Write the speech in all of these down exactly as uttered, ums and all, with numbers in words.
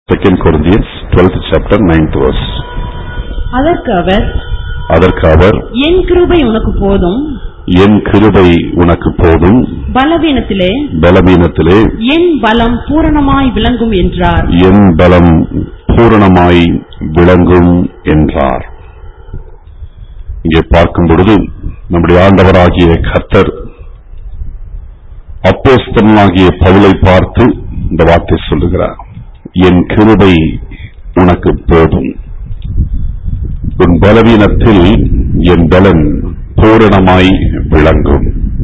Second Corinthians twelfth chapter ninth verse. அதற்கு அவர் அதற்கு அவர் என் கிருபை உனக்கு போதும், என் கிருபை உனக்கு போதும், பலவீனத்திலே பலவீனத்திலே என் பலம் பூரணமாய் விளங்கும் என்றார். என் பலம் பூரணமாய் விளங்கும் என்றார். இங்கே பார்க்கும் பொழுது நம்முடைய ஆண்டவராகிய கர்த்தர் அப்போஸ்தலனாகிய பவுலை பார்த்து இந்த வார்த்தை சொல்லுகிறார். என் கிருபை உனக்கு போதும், உன் பலவீனத்தில் என் பலன் பூரணமாய் விளங்கும்.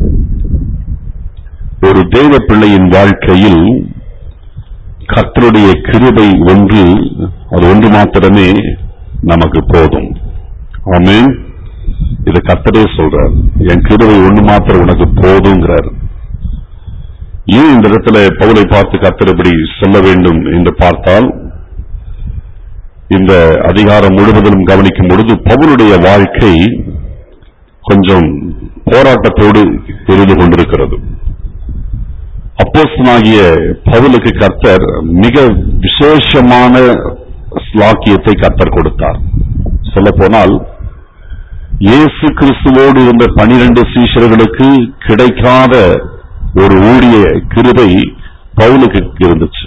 ஒரு தேவ பிள்ளையின் வாழ்க்கையில் கர்த்தருடைய கிருபை ஒன்று, அது ஒன்று மாத்திரமே நமக்கு போதும். ஆமென். இது கர்த்தரே சொல்றார், என் கிருபை ஒன்று மாத்திரம் உனக்கு போதுங்கிறார். ஏன் இந்த இடத்துல பவுலை பார்த்து கர்த்தர் இப்படி சொல்ல வேண்டும் என்று பார்த்தால், இந்த அதிகாரம் முழுவதும் கவனிக்கும் பொழுது பவுலுடைய வாழ்க்கை கொஞ்சம் போராட்டத்தோடு இருந்து கொண்டிருக்கிறது. அப்போஸ்தலனாகிய பவுலுக்கு கர்த்தர் மிக விசேஷமான ஸ்லாக்கியத்தை கர்த்தர் கொடுத்தார். சொல்ல போனால், இயேசு கிறிஸ்துவோடு இருந்த பனிரெண்டு சீஷர்களுக்கு கிடைக்காத ஒரு ஊழிய கிருபை பவுலுக்கு இருந்துச்சு.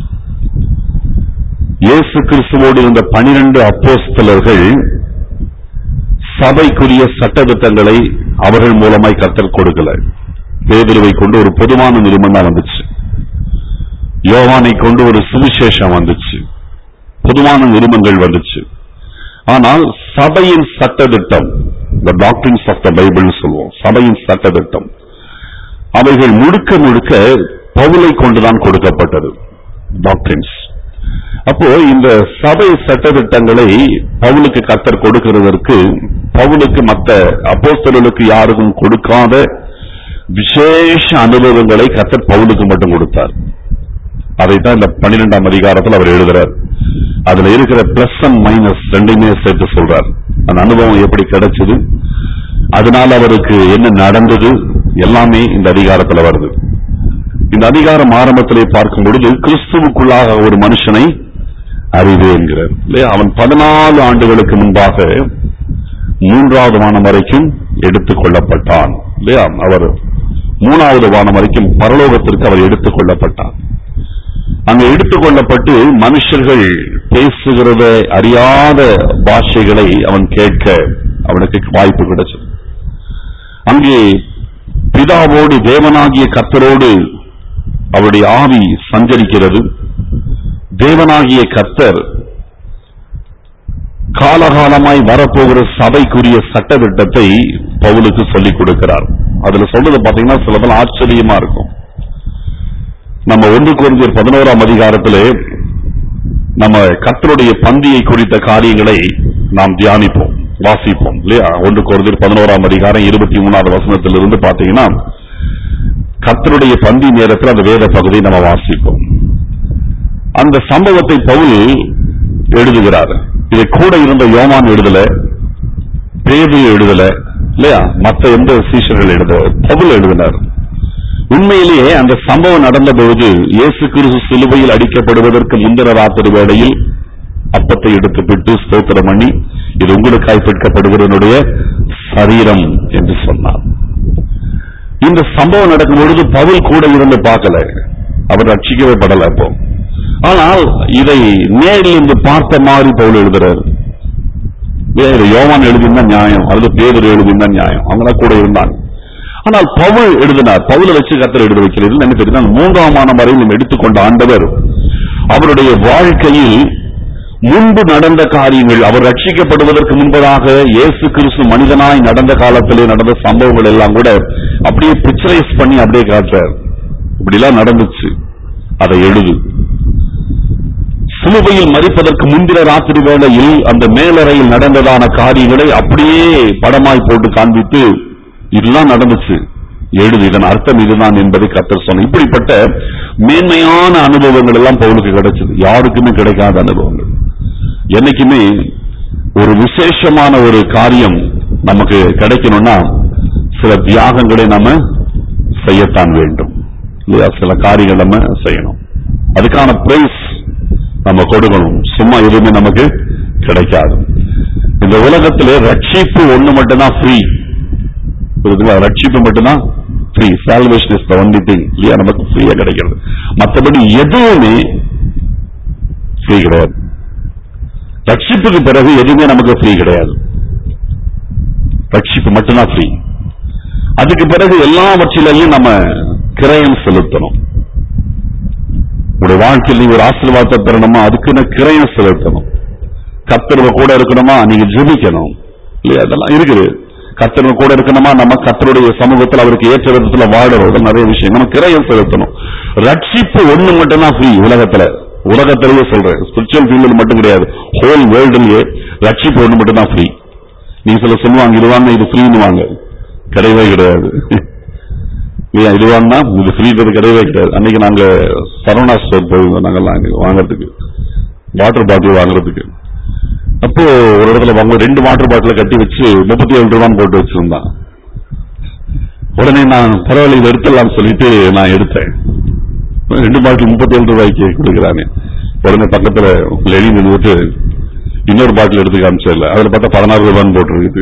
இயேசு கிறிஸ்துவோடு இருந்த பனிரெண்டு அப்போஸ்தலர்கள் சபைக்குரிய சட்டதிட்டங்களை அவர்கள் மூலமாய் கர்த்தர் கொடுக்கல. பேதுருவை கொண்டு ஒரு பொதுவான நிருபம் வந்துச்சு, யோவானை கொண்டு ஒரு சுவிசேஷம் வந்துச்சு, பொதுவான நிருபங்கள் வந்துச்சு. ஆனால் சபையின் சட்டதிட்டம், the doctrines of the Bible சொல்லுவோம், சபையின் சட்டதிட்டம், அவைகள் முழுக்க முழுக்க பவுலை கொண்டுதான் கொடுக்கப்பட்டது, டாக்டரின்ஸ். அப்போ இந்த சபை சட்டதிட்டங்களை பவுலுக்கு கர்த்தர் கொடுக்கிறதற்கு, பவுலுக்கு மற்ற அப்போஸ்தலர்களுக்கு யாருக்கும் கொடுக்காத விசேஷ அனுபவங்களை கர்த்தர் பவுலுக்கு மட்டும் கொடுத்தார். அதைத்தான் இந்த பன்னிரெண்டாம் அதிகாரத்தில் அவர் எழுதுறார். அதுல இருக்கிற பிளஸ் அண்ட் மைனஸ் ரெண்டுமே சேர்த்து சொல்றார். அந்த அனுபவம் எப்படி கிடைச்சது, அதனால அவருக்கு என்ன நடந்தது, எல்லாமே இந்த அதிகாரத்தில் வருது. இந்த அதிகாரம் ஆரம்பத்திலே பார்க்கும் பொழுது கிறிஸ்துவுக்குள்ளாக ஒரு மனுஷனை அறிவே என்கிறார். அவன் பதினாலு ஆண்டுகளுக்கு முன்பாக மூன்றாவது வானம் வரைக்கும் எடுத்துக் கொள்ளப்பட்டான். இல்லையா? அவர் மூணாவது வானம் வரைக்கும் பரலோகத்திற்கு அவர் எடுத்துக் கொள்ளப்பட்டார். அங்க எடுத்துக் கொள்ளப்பட்டு மனுஷர்கள் பேசுகிறத அறியாத பாஷைகளை அவன் கேட்க அவனுக்கு வாய்ப்பு கிடைச்சது. அங்கே பிதாவோடு தேவனாகிய கர்த்தரோடு அவருடைய ஆவி சஞ்சரிக்கிறது. தேவனாகிய கர்த்தர் காலகாலமாய் வரப்போகிற சபைக்குரிய சட்டதிட்டத்தை பவுலுக்கு சொல்லிக் கொடுக்கிறார். அதுல சொல்றது பாத்தீங்கன்னா சிலதெல்லாம் ஆச்சரியமா இருக்கும். நம்ம ஒன்று கொரிந்தியர் பதினோராம் அதிகாரத்திலே நம்ம கர்த்தருடைய பந்தியை குறித்த காரியங்களை நாம் தியானிப்போம், வாசிப்போம் இல்லையா? ஒன்று கொரிந்தியர் பதினோராம் அதிகாரம் இருபத்தி மூணாவது வசனத்திலிருந்து பாத்தீங்கன்னா கர்த்தருடைய பந்தி நேரத்தில் அந்த வேத பகுதியை நம்ம வாசிப்போம். அந்த சம்பவத்தை பவுல் எழுதுகிறார். இதை கூட இருந்த யோவான் எழுதல, பேதுரு எழுதல இல்லையா, மற்ற எந்த சீஷர்கள் எழுத, பவுல் எழுதினார். உண்மையிலேயே அந்த சம்பவம் நடந்த பொழுது இயேசு கிறிஸ்து சிலுவையில் அடிக்கப்படுவதற்கு முந்தின ராத்திரி வேளையில் அப்பத்தை எடுத்து விட்டு ஸ்தோத்திரம் பண்ணி, இது உங்களுக்காய் பிற்கப்படுகிறனுடைய சரீரம் என்று சொன்னார். இந்த சம்பவம் நடக்கும் பொழுது பவுல் கூட இருந்து பார்க்கல, அவர் ரட்சிக்கவே படல. அப்போ ஆனால் இதை நேரில் இருந்து பார்த்த மாதிரி பவுல் எழுதுறாரு. வேறு யோவான் எழுதினா நியாயம், அல்லது பேதுரு எழுதினா நியாயம், அவங்க கூட இருந்தாங்க. ஆனால் பவுல் எழுதினார். பவுலை வச்சு கர்த்தர் எழுத வைக்கிறது என்ன தெரியுமா? மூன்றாம் வானம் வரையில் எடுத்துக்கொண்ட ஆண்டவர் அவருடைய வாழ்க்கையில் முன்பு நடந்த காரியங்கள், அவர் ரட்சிக்கப்படுவதற்கு முன்பதாக இயேசு கிறிஸ்து மனிதனாய் நடந்த காலத்திலே நடந்த சம்பவங்கள் எல்லாம் கூட அப்படியே பிக்சரைஸ் பண்ணி அப்படியே காட்டுறார். இப்படி எல்லாம் நடந்துச்சு, அதை எழுது. சிலுவையில் மரிப்பதற்கு முந்தின ராத்திரி வேளையில் அந்த மேலறையில் நடந்ததான காரியங்களை அப்படியே படமாய் போட்டு காண்பித்து, இதெல்லாம் நடந்துச்சு, எழுது, இதன் அர்த்தம் இதுதான் என்பதை கர்த்தர் சொன்ன. இப்படிப்பட்ட மேன்மையான அனுபவங்கள் எல்லாம் பவுலுக்கு கிடைச்சது. யாருக்குமே கிடைக்காத அனுபவங்கள். என்னைக்குமே ஒரு விசேஷமான ஒரு காரியம் நமக்கு கிடைக்கணும்னா சில தியாகங்களை நாம செய்யத்தான் வேண்டும் இல்லையா? சில காரியங்கள் நம்ம செய்யணும். அதுக்கான பிரைஸ் நம்ம கொடுக்கணும். சும்மா எதுவுமே நமக்கு கிடைக்காது. இந்த உலகத்திலே ரட்சிப்பு ஒண்ணு மட்டும்தான் ஃப்ரீ. ரட்சிப்பு மட்டும்தான் free. Salvation is the only thing. இல்லையா, நமக்கு ஃப்ரீயா கிடைக்கிறது. மற்றபடி எதுவுமே ஃப்ரீ கிடையாது. ரட்சிப்புக்கு பிறகு எதுவுமே நமக்கு ஃப்ரீ கிடையாது. ரட்சிப்பு மட்டும்தான் ஃப்ரீ. அதுக்கு பிறகு எல்லாவற்றிலையும் நம்ம கிரயம் செலுத்தணும். உங்களுடைய வாழ்க்கையில் நீங்க ஒரு ஆசீர்வாதத்தை பெறணுமா, அதுக்குன்னு கிரயம் செலுத்தணும். கர்த்தர் கூட இருக்கணுமா, நீங்க ஜெபிக்கணும். இல்லையா, அதெல்லாம் இருக்குது. கர்த்தர் கூட இருக்கணுமா, நம்ம கர்த்தருடைய சமூகத்தில் அவருக்கு ஏற்ற விதத்துல வாழறது நிறைய விஷயம். நம்ம கிரயம் செலுத்தணும். ரட்சிப்பு ஒண்ணு மட்டும்தான் ஃப்ரீ உலகத்துல. உலகத்திலேயே சொல்றேன், ஸ்பிரிச்சுவல் ஃபீல்டில் மட்டும் கிடையாது, ஹோல் வேர்ல்டுலயே ரட்சிப்பு ஒண்ணு மட்டும்தான் ஃப்ரீ. நீங்க சில சொல்லுவாங்க, இதுவாங்க இது ஃப்ரீன்னு வாங்க, கிடையவே கிடையாது. இது வாங்கினா இது ஃப்ரீன்றது கிடையவே கிடையாது. அன்னைக்கு நாங்க சரவணா ஸ்டோர் போயிருந்தோம், நாங்கெல்லாம் வாங்கறதுக்கு, வாட்டர் பாட்டில் வாங்குறதுக்கு. அப்போ ஒரு இடத்துல வாங்க ரெண்டு வாட்டர் பாட்டில கட்டி வச்சு முப்பத்தி ஏழு ரூபான்னு போட்டு வச்சிருந்தான். உடனே நான் பரவாயில்ல இதை எடுத்துடலாம் சொல்லிட்டு நான் எடுத்தேன். ரெண்டு பாட்டில் முப்பத்தி ஏழு ரூபாய்க்கு கொடுக்குறாங்க. உடனே பக்கத்துல லெடி நின்றுட்டு இன்னொரு பாட்டில் எடுத்து காமிச்சல, அதுல பார்த்தா பதினாறு ரூபான்னு போட்டுருக்குது.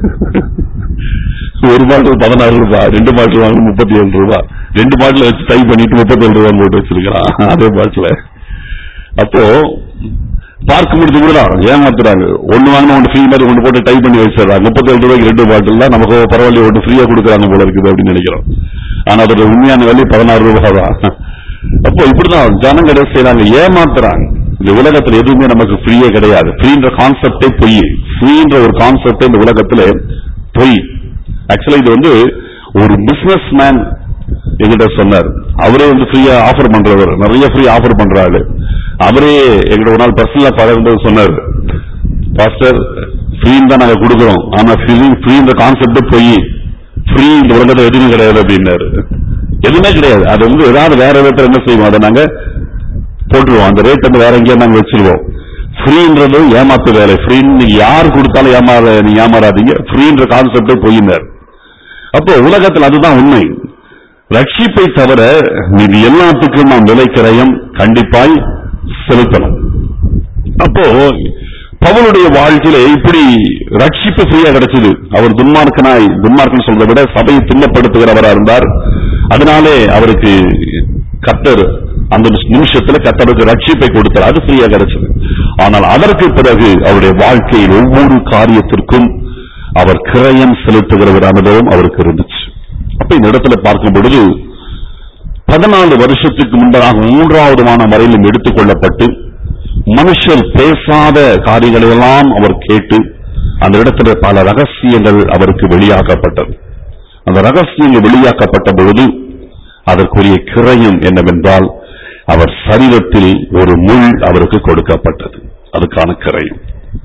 ஒரு பாட்டில் பதினாறு ரூபாய், ரெண்டு பாட்டில் வாங்க முப்பத்தி ஏழு ரூபாய். ரெண்டு பாட்டில் வச்சு டை பண்ணிட்டு முப்பத்தி ஏழு ரூபான்னு போட்டு வச்சிருக்கிறான் அதே பாட்டில. அப்போ பார்க்க முடிஞ்சு கூட ஏமாத்துறாங்க. ஒண்ணு வாங்கினா ஒன்று ஃப்ரீ மாதிரி ஒன்று போட்டு டை பண்ணி வச்சிடறாங்க. முப்பத்தி ஏழு ரூபாய்க்கு ரெண்டு பாட்டில் தான், நமக்கு பரவாயில்ல ஒன்று ஃப்ரீயா கொடுக்குறாங்க போல இருக்குது அப்படின்னு நினைக்கிறோம். ஆனா அதோட உண்மையான விலை பதினாறு ரூபாய் தான். அப்போ இப்படிதான் ஜனங்க என்ன செய்யறாங்க, ஏமாத்துறாங்க. இந்த உலகத்துல எதுவுமே நமக்கு ஃப்ரீயே கிடையாது. ஃப்ரீன்ற கான்செப்டே பொய். ஃப்ரீன்ற ஒரு கான்செப்டே இந்த உலகத்துல பொய். ஆக்சுவலா இது வந்து ஒரு பிசினஸ் மேன் எங்கிட்ட சொன்னார். அவரே வந்து ஃப்ரீயா ஆஃபர் பண்றவர், நிறைய ஃப்ரீ ஆஃபர் பண்றாரு. அவரே எங்கிட்ட ஒரு நாள் பர்சனலா பழகும்போது சொன்னார், பாஸ்டர் ஃப்ரீன்னு தான் நாங்க கொடுக்குறோம், ஆனா ஃப்ரீன்ற கான்செப்டே பொய். ஃப்ரீ இந்த உலகத்துல எதுவுமே கிடையாது அப்படின்னாரு. எதுவுமே கிடையாது. அது வந்து ஏதாவது வேற விதத்துல என்ன செய்வோம், அதை நாங்க போட்டுருவோம். அந்த ரேட் வந்து வேற எங்கேயா நாங்க வச்சிருவோம். ஃப்ரீன்றது ஏமாத்து வேலை. ஃப்ரீன்னு யார் கொடுத்தாலும் ஏமாற நீங்க ஏமாறாதீங்க. ஃப்ரீன்ற கான்செப்டே பொய்யினார். அப்போ உலகத்தில் அதுதான் உண்மை. ரட்சிப்பை தவிர இது எல்லாத்துக்கும் நாம் விலை கிரயம் கண்டிப்பாய் செலுத்தணும். அப்போ பவுலுடைய வாழ்க்கையில இப்படி ரட்சிப்பு ஃப்ரீயா கிடைச்சது. அவர் துன்மார்க்கனாய், துன்மார்க்கன் சொல்றதை விட சபையை துன்பப்படுத்துகிறவரா இருந்தார். அதனாலே அவருக்கு கர்த்தர் அந்த நிமிஷத்துல கர்த்தருக்கு ரட்சிப்பை கொடுத்தார். அது ஃப்ரீயா கிடைச்சது. ஆனால் அதற்கு பிறகு அவருடைய வாழ்க்கையில் ஒவ்வொரு காரியத்திற்கும் அவர் கிரயம் செலுத்துகிற ஒரு அனுபவம் அவருக்கு இருந்துச்சு. அப்ப இந்த இடத்துல பார்க்கும் பொழுது பதினாலு வருஷத்துக்கு முன்பதாக மூன்றாவது வானம் வரையிலும் எடுத்துக் கொள்ளப்பட்டு மனுஷர் பேசாத காரியங்களை எல்லாம் அவர் கேட்டு அந்த இடத்துல பல ரகசியங்கள் அவருக்கு வெளியாக்கப்பட்டது. அந்த ரகசியங்கள் வெளியாக்கப்பட்ட பொழுது அதற்குரிய கிரயம் என்னவென்றால் அவர் சரீரத்தில் ஒரு முள் அவருக்கு கொடுக்கப்பட்டது. அதுக்கான கிரயம்.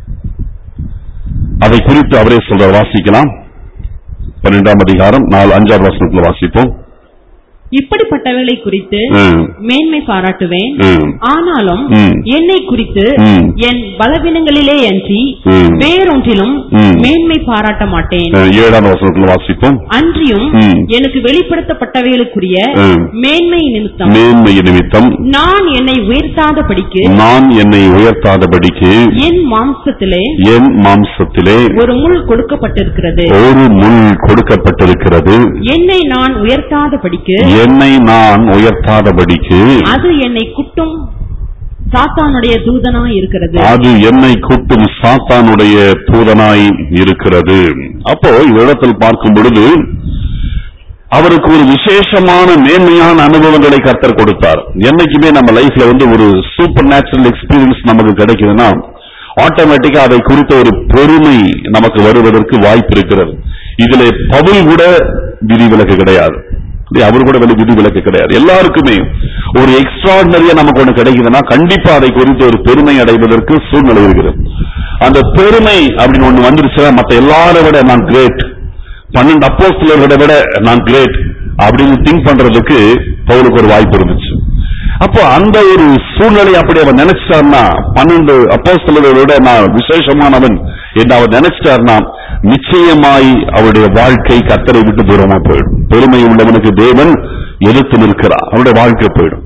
அதை குறித்து அவரே சொல்ற வாசிக்கலாம். பன்னிரெண்டாம் அதிகாரம் நாலு அஞ்சாவது வசனத்தில் வாசிப்போம். இப்படிப்பட்டவர்களை குறித்து மேன்மை பாராட்டுவேன், ஆனாலும் என்னை குறித்து என் பலவீனங்களிலே அன்றி வேறொன்றிலும் மேன்மை பாராட்ட மாட்டேன். ஏழாம் வசனத்தில் வாசிப்போம். அன்றியும் எனக்கு வெளிப்படுத்தப்பட்டவைகளுக்குரிய மேன்மை நிமித்தம் மேன்மை நிமித்தம் நான் என்னை உயர்த்தாதபடிக்கு நான் என்னை உயர்த்தாதபடிக்கு என் மாம்சத்திலே என் மாம்சத்திலே ஒரு முள் கொடுக்கப்பட்டிருக்கிறது. ஒரு முள் கொடுக்கப்பட்டிருக்கிறது. என்னை நான் உயர்த்தாதபடிக்கு என்னை நான் உயர்த்தாதபடிக்கு அது என்னை குட்டும் சாத்தானுடைய தூதனாய் இருக்கிறது. அது என்னை குட்டும் சாத்தானுடைய தூதனாய் இருக்கிறது. அப்போ இந்த இடத்தில் பார்க்கும் பொழுது அவருக்கு ஒரு விசேஷமான மேன்மையான அனுபவங்களை கர்த்தர் கொடுத்தார். என்னைக்குமே நம்ம லைஃப்ல வந்து ஒரு சூப்பர் நேச்சுரல் எக்ஸ்பீரியன்ஸ் நமக்கு கிடைக்குதுன்னா ஆட்டோமேட்டிக்கா அதை குறித்த ஒரு பெருமை நமக்கு வருவதற்கு வாய்ப்பு இருக்கிறது. இதுல பவுல் கூட விதிவிலக்கு கிடையாது. அவர் கூட விதி விலக்கு கிடையாது. எல்லாருக்குமே ஒரு எக்ஸ்ட்ராடினரியா நமக்கு ஒண்ணு கிடைக்குதுன்னா கண்டிப்பா அதை குறித்து ஒரு பெருமை அடைவதற்கு சூழ்நிலை இருக்கிறது. அந்த பெருமை அப்படின்னு ஒண்ணு வந்துருச்சுன்னா மற்ற எல்லாரை விட நான் கிரேட், பன்னெண்டு அப்போஸ்தலர்களை விட நான் கிரேட் அப்படின்னு திங்க் பண்றதுக்கு பவுலுக்கு ஒரு வாய்ப்பு இருந்துச்சு. அப்போ அந்த ஒரு சூழ்நிலை அப்படி அவர் நினைச்சிட்டார்னா, பன்னெண்டு அப்போஸ்தலர்களை விட நான் விசேஷமானவன் என்று அவர் நினைச்சிட்டார்னா நிச்சயமாய் அவருடைய வாழ்க்கை கர்த்தரை விட்டு தூரமா போயிடும். பெருமை உள்ளவனுக்கு தேவன் எதிர்த்து நிற்கிறார், அவருடைய வாழ்க்கை போயிடும்.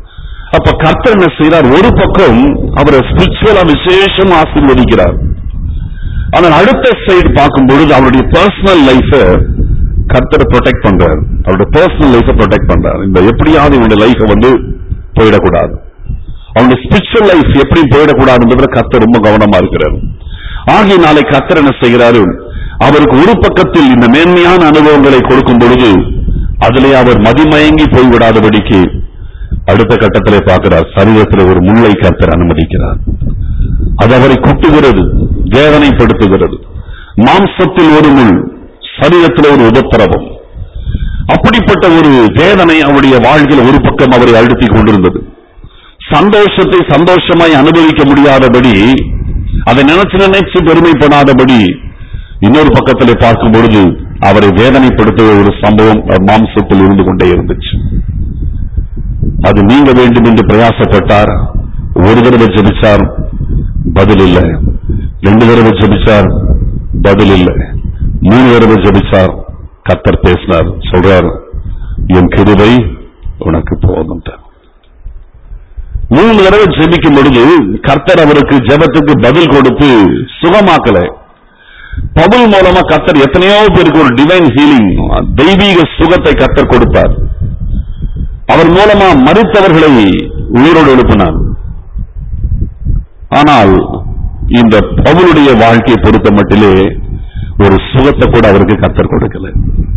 அப்ப கர்த்தர் என்ன செய்கிறார்? ஒரு பக்கம் அவரை ஸ்பிரிச்சுவலா விசேஷம் ஆசீர்வதிக்கிறார். ஆனால் அடுத்த சைடு பார்க்கும் பொழுது அவருடைய பர்சனல் லைஃப கர்த்தர் ப்ரொடெக்ட் பண்றார். அவருடைய பர்சனல் லைஃப ப்ரொடெக்ட் பண்றார். இந்த எப்படியாவது இவனுடைய லைஃப வந்து போயிடக்கூடாது, அவனுடைய ஸ்பிரிச்சுவல் லைஃப் எப்படி போயிடக்கூடாதுன்றதுல கர்த்தர் ரொம்ப கவனமா இருக்கிறார். ஆகிய நாளை கர்த்தர் என்ன செய்கிறாரு? அவருக்கு ஒரு பக்கத்தில் இந்த மேன்மையான அனுபவங்களை கொடுக்கும் பொழுது அதிலே அவர் மதிமயங்கி போய்விடாதபடிக்கு அடுத்த கட்டத்திலே பார்க்கிறார், சரீரத்தில் ஒரு முள்ளை கர்த்தர் அனுமதிக்கிறார். அது அவரை குட்டுகிறது, வேதனைப்படுத்துகிறது. மாம்சத்தில் ஒரு முள், சரீரத்தில் ஒரு உபத்திரவம். அப்படிப்பட்ட ஒரு வேதனை அவருடைய வாழ்க்கையில் ஒரு பக்கம் அவரை அழுத்திக் கொண்டிருந்தது. சந்தோஷத்தை சந்தோஷமாய் அனுபவிக்க முடியாதபடி, அதை நினைச்சு நினைச்சு பெருமைப்படாதபடி இன்னொரு பக்கத்திலே பார்க்கும் பொழுது அவரை வேதனைப்படுத்துகிற ஒரு சம்பவம் மாம்சத்தில் இருந்து கொண்டே இருந்துச்சு. அது நீங்க வேண்டும் என்று பிரயாசப்பட்டார். ஒரு தடவை ஜெபிச்சார், பதில் இல்லை. ரெண்டு தடவை ஜெபிச்சார், பதில் இல்லை. மூணு தடவை ஜெபிச்சார், கர்த்தர் பேசினார், சொல்றார், என் கிருபை உனக்கு போதும். மூணு தடவை ஜெபிக்கும் பொழுது கர்த்தர் அவருக்கு ஜெபத்துக்கு பதில் கொடுத்து சுகமாக்கல. பவுல் மூலமா கர்த்தர் எத்தனையோ பேருக்கு ஒரு டிவைன் ஹீலிங், தெய்வீக சுகத்தை கர்த்தர் கொடுத்தார். அவர் மூலமா மரித்தவர்களை உயிரோடு எழுப்பினார். ஆனால் இந்த பவுலுடைய வாழ்க்கையை பொறுத்த மட்டிலே ஒரு சுகத்தை கூட அவருக்கு கர்த்தர் கொடுக்கல.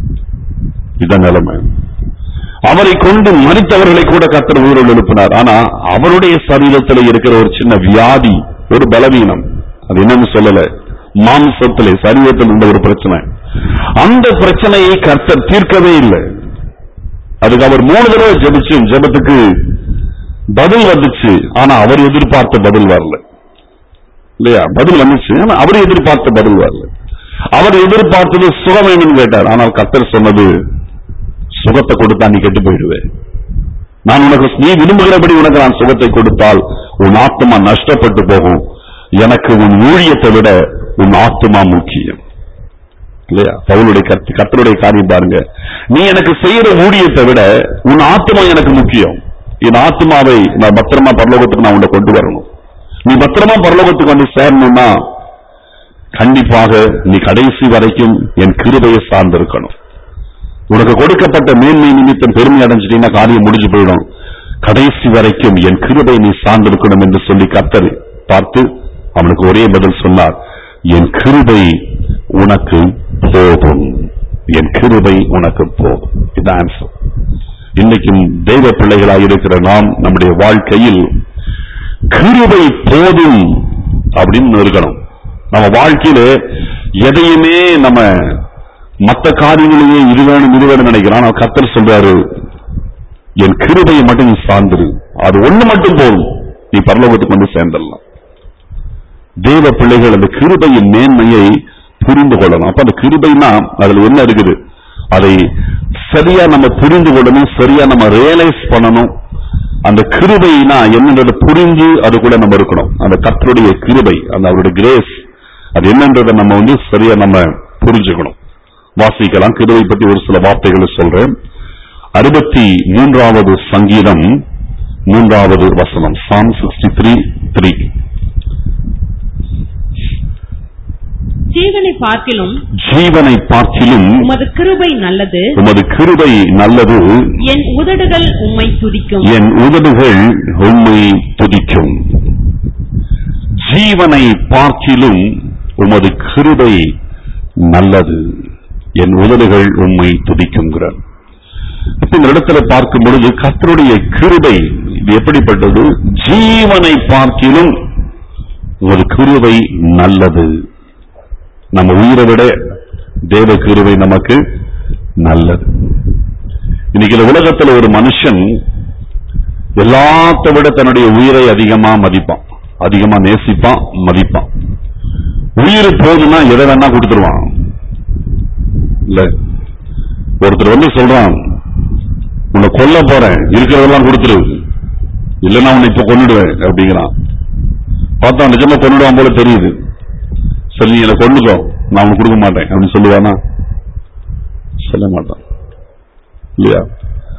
இதான் நிலைமை. அவரை கொண்டு மரித்தவர்களை கூட கர்த்தர் உயிரோடு எழுப்பினார். ஆனா அவருடைய சரீரத்தில் இருக்கிற ஒரு சின்ன வியாதி, ஒரு பலவீனம், அது என்னன்னு சொல்லல, மாம்சத்திலே சரீரத்தில் இருந்த ஒரு பிரச்சனை. அந்த பிரச்சனையை கர்த்தர் தீர்க்கவே இல்லை. அதுக்கு அவர் மூணு தடவை ஜெபிச்சு ஜெபத்துக்கு பதில் வந்துச்சு. ஆனா அவர் எதிர்பார்த்த பதில் வரல இல்லையா? பதில் வந்துச்சு, ஆனா அவர் எதிர்பார்த்த பதில் வரல. அவர் எதிர்பார்த்தது சுகம் வேணும்னு கேட்டார். ஆனால் கர்த்தர் சொன்னது, சுகத்தை கொடுத்தா நீ கெட்டு போயிடுவேன். நான் உனக்கு நீ விரும்புகிறபடி உனக்கு நான் சுகத்தை கொடுத்தால் உன் ஆத்மா நஷ்டப்பட்டு போகும். எனக்கு உன் ஊழியத்தை விட உன் ஆத்மா முக்கியம் இல்லையா? பவுலுடைய கர்த்தருடைய காரியம் பாருங்க. நீ எனக்கு செய்யற ஊழியத்தை விட உன் ஆத்மா எனக்கு முக்கியம். என் ஆத்மாவை நான் பத்திரமா பரலோகத்துக்கு நான் உன்னை கொண்டு வரணும். நீ பத்திரமா பரலோகத்துக்கு வந்து சேரணும்னா கண்டிப்பாக நீ கடைசி வரைக்கும் என் கிருபையை சார்ந்திருக்கணும். உனக்கு கொடுக்கப்பட்ட மேன்மை நிமித்தம் பெருமை அடைஞ்சிட்டீங்கன்னா காரியம் முடிஞ்சு போயிடும். கடைசி வரைக்கும் என் கிருபை நீ சார்ந்திருக்கணும் என்று சொல்லி கர்த்தர் பார்த்து அவனுக்கு ஒரே பதில் சொன்னார், என் கிருபை உனக்கு போதும், என் கிருபை உனக்கு போதும். இது ஆன்சர். இன்னைக்கும் தெய்வ பிள்ளைகளாக இருக்கிற நாம் நம்முடைய வாழ்க்கையில் கிருபை போதும் அப்படின்னு இருக்கணும். நம்ம வாழ்க்கையில எதையுமே நம்ம மற்ற காரியங்களையே இது வேணும் இது வேணும் நினைக்கிறான். கர்த்தர் சொல்றாரு, என் கிருபையை மட்டும் நீ சார்ந்துரு, அது ஒண்ணு மட்டும் போதும், நீ பரலோகத்துக்கு வந்து சேர்ந்துடலாம். தேவ பிள்ளைகள் அந்த கிருபையின் மேன்மையை புரிந்து கொள்ளணும். அப்ப அந்த கிருபைனா அதுல என்ன இருக்குது, அதை சரியா நம்ம புரிந்து கொள்ளணும், சரியா நம்ம ரியலைஸ் பண்ணணும். அந்த கிருபைனா என்னன்றதை புரிஞ்சு அது கூட நம்ம இருக்கணும். அந்த கர்த்தருடைய கிருபை, அந்த அவருடைய கிரேஸ், அது என்னன்றதை நம்ம வந்து சரியா நம்ம புரிஞ்சுக்கணும். வாசிக்கலாம். கிருபை பற்றி ஒரு சில வார்த்தைகளை சொல்றேன். அறுபத்தி மூன்றாவது சங்கீதம் மூன்றாவது வசனம், சாம் சிக்ஸ்டி த்ரீ த்ரீ. ஜீவனை பார்க்கிலும் ஜீவனை பார்க்கிலும் உமது கிருபை நல்லது, உமது கிருபை நல்லது, என் உதடுகள் உம்மை துதிக்கும், என் உதடுகள் உம்மை துதிக்கும். ஜீவனை பார்க்கிலும் உமது கிருபை நல்லது, என் உதடுகள் உம்மை துதிக்குங்கிறார். இந்த இடத்துல பார்க்கும் பொழுது கர்த்தருடைய கிருபை இது எப்படிப்பட்டது? ஜீவனை பார்க்கிலும் உமது கிருபை நல்லது. நம்ம உயிரை விட தேவ கிருபை நமக்கு நல்லது. இன்னைக்கு உலகத்தில் ஒரு மனுஷன் எல்லாத்த விட தன்னுடைய உயிரை அதிகமா மதிப்பான், அதிகமா நேசிப்பான், மதிப்பான். உயிர் போதுன்னா எதை வேணா கொடுத்துருவான் இல்ல. ஒருத்தர் வந்து சொல்றான், உன்னை கொல்ல போறேன், இருக்கிறதெல்லாம் கொடுத்துரு, இல்லைன்னா உன்னை இப்ப கொண்டுடுவேன் அப்படிங்கிறான். பார்த்தா நிஜமா கொண்டுடுவான் போல தெரியுது. சரி, நீ என்னை கொண்டுக்கோ, நான் உனக்கு கொடுக்க மாட்டேன் அப்படின்னு சொல்லுவானா? சொல்ல மாட்டான் இல்லையா?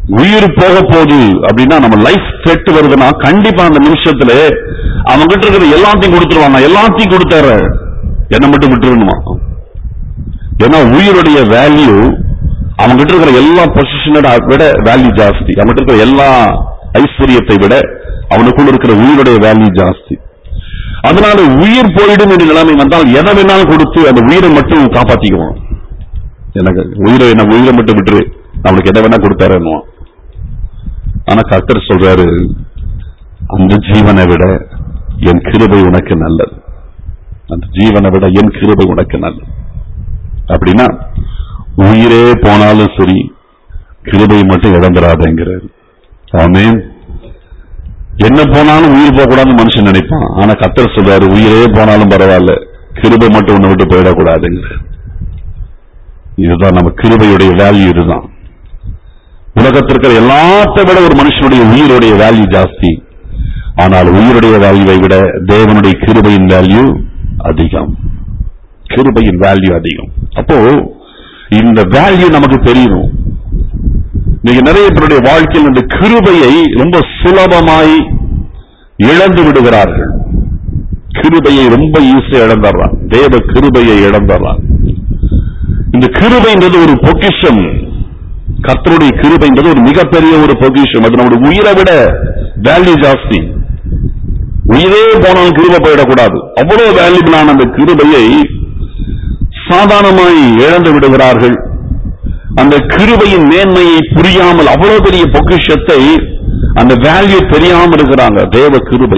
உயிர் போக போகுது அப்படின்னா நம்ம லைஃப் த்ரெட் வருதுன்னா கண்டிப்பா அந்த நிமிஷத்துல அவங்க கிட்ட இருக்கிற எல்லாத்தையும் கொடுத்துருவாங்க. எல்லாத்தையும் கொடுத்தார என்ன மட்டும் விட்டுருணுமா? ஏன்னா உயிருடைய வேல்யூ அவங்க கிட்ட இருக்கிற எல்லா பொசிஷனோட விட வேல்யூ ஜாஸ்தி. அவங்க இருக்கிற எல்லா ஐஸ்வர்யத்தை விட அவனுக்குள்ள இருக்கிற உயிருடைய வேல்யூ ஜாஸ்தி. அதனால உயிர் போயிடும் என்ற நிலைமை வந்தால் எதை வேணாலும் கொடுத்து அந்த உயிரை மட்டும் காப்பாத்திக்குவோம். எனக்கு உயிரை என்ன உயிரை மட்டும் விட்டுரு, நம்மளுக்கு எதை வேணா கொடுத்தாருன்னுவான். ஆனா கர்த்தர் சொல்றாரு, அந்த ஜீவனை விட என் கிருபை உனக்கு நல்லது. அந்த ஜீவனை விட என் கிருபை உனக்கு நல்லது. அப்படின்னா உயிரே போனாலும் சரி கிருபை மட்டும் இழந்துராதேங்கிறார். ஆமென். என்ன போனாலும் உயிர் போக கூடாதுன்னு மனுஷன் நினைப்பான். ஆனா கர்த்தர் சொல்றாரு, உயிரே போனாலும் பரவாயில்ல, கிருபை மட்டும் உன்னை விட்டு போயிடக்கூடாதுங்கிறார். இதுதான் நம்ம கிருபையுடைய வேல்யூ. இதுதான் உலகத்திற்கு எல்லாத்தை விட ஒரு மனுஷனுடைய உயிருடைய வேல்யூ ஜாஸ்தி. ஆனால் உயிருடைய வேல்யூவை விட தேவனுடைய கிருபையின் வேல்யூ அதிகம். கிருபையின் வேல்யூ அதிகம். அப்போ இந்த வேல்யூ நமக்கு தெரியணும். நீங்க நிறைய பேருடைய வாழ்க்கையில் இந்த கிருபையை ரொம்ப சுலபமாய் இழந்து விடுகிறார்கள். கிருபையை ரொம்ப ஈஸியா இழந்துடுறான். தேவ கிருபையை இழந்துடுறான். இந்த கிருபைன்றது ஒரு பொக்கிஷம். கர்த்தருடைய கிருபைன்றது ஒரு மிகப்பெரிய ஒரு பொக்கிஷம். அது நம்முடைய உயிரை விட வேல்யூ ஜாஸ்தி. உயிரே போனாலும் கிருபை போயிடக்கூடாது. அவ்வளவு வேல்யூபிளான அந்த கிருபையை சாதாரணமாய் இழந்து விடுகிறார்கள். அந்த கிருபையின் மேன்மையை புரியாமல், அவ்வளவு பெரிய பொக்கிஷத்தை அந்த வேல்யூ தெரியாமல் இருக்கிறாங்க. தேவ கிருபை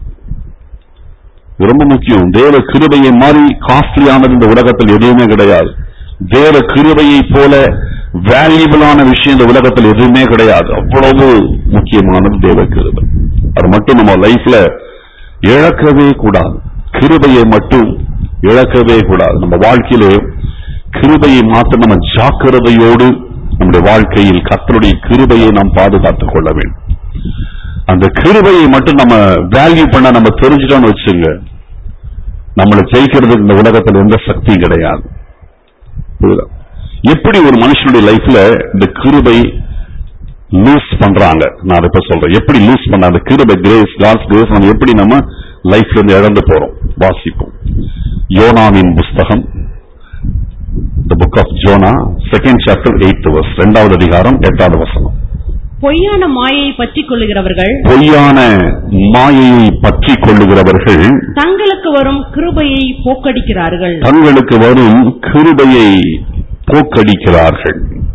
ரொம்ப முக்கியம். தேவ கிருபையை மாதிரி காஸ்ட்லியானது இந்த உலகத்தில் எதுவுமே கிடையாது. தேவ கிருபையை போல வேல்யூபிளான விஷயம் இந்த உலகத்தில் எதுவுமே கிடையாது. அவ்வளவு முக்கியமானது தேவ கிருபை. அது மட்டும் நம்ம லைஃப்ல இழக்கவே கூடாது. கிருபையை மட்டும் இழக்கவே கூடாது. நம்ம வாழ்க்கையிலே கிருபையை மாத்திரம் நம்ம ஜாக்கிரதையோடு நம்முடைய வாழ்க்கையில் கர்த்தருடைய கிருபையை நாம் பாதுகாத்துக் கொள்ள வேண்டும். அந்த கிருபையை மட்டும் நம்ம வேல்யூ பண்ண நம்ம தெரிஞ்சிட்டோம்னு வச்சுங்க, நம்மளை ஜெயிக்கிறதுக்கு இந்த உலகத்தில் எந்த சக்தியும் கிடையாது. எப்படி ஒரு மனுஷனுடைய லைஃப்ல இந்த கிருபை லூஸ் பண்றாங்க, நான் இப்ப சொல்றேன். எப்படி லூஸ் பண்ண அந்த கிருபை, கிரேஸ், காட்ஸ் கிரேஸ் நம்ம எப்படி நம்ம லைஃப்ல இருந்து இழந்து போறோம். வாசிப்போம். யோனாவின் புஸ்தகம், the book of Jonah, second chapter, eighth verse, இரண்டாவது அதிகாரம் எட்டாவது வசனம். பொய்யான மாயையை பற்றிக் கொள்ளுகிறவர்கள் பொய்யான மாயையை பற்றிக் கொள்ளுகிறவர்கள் தங்களுக்கு வரும் கிருபையை போக்கடிக்கிறார்கள். தங்களுக்கு வரும் கிருபையை போக்கடிக்கிறார்கள்.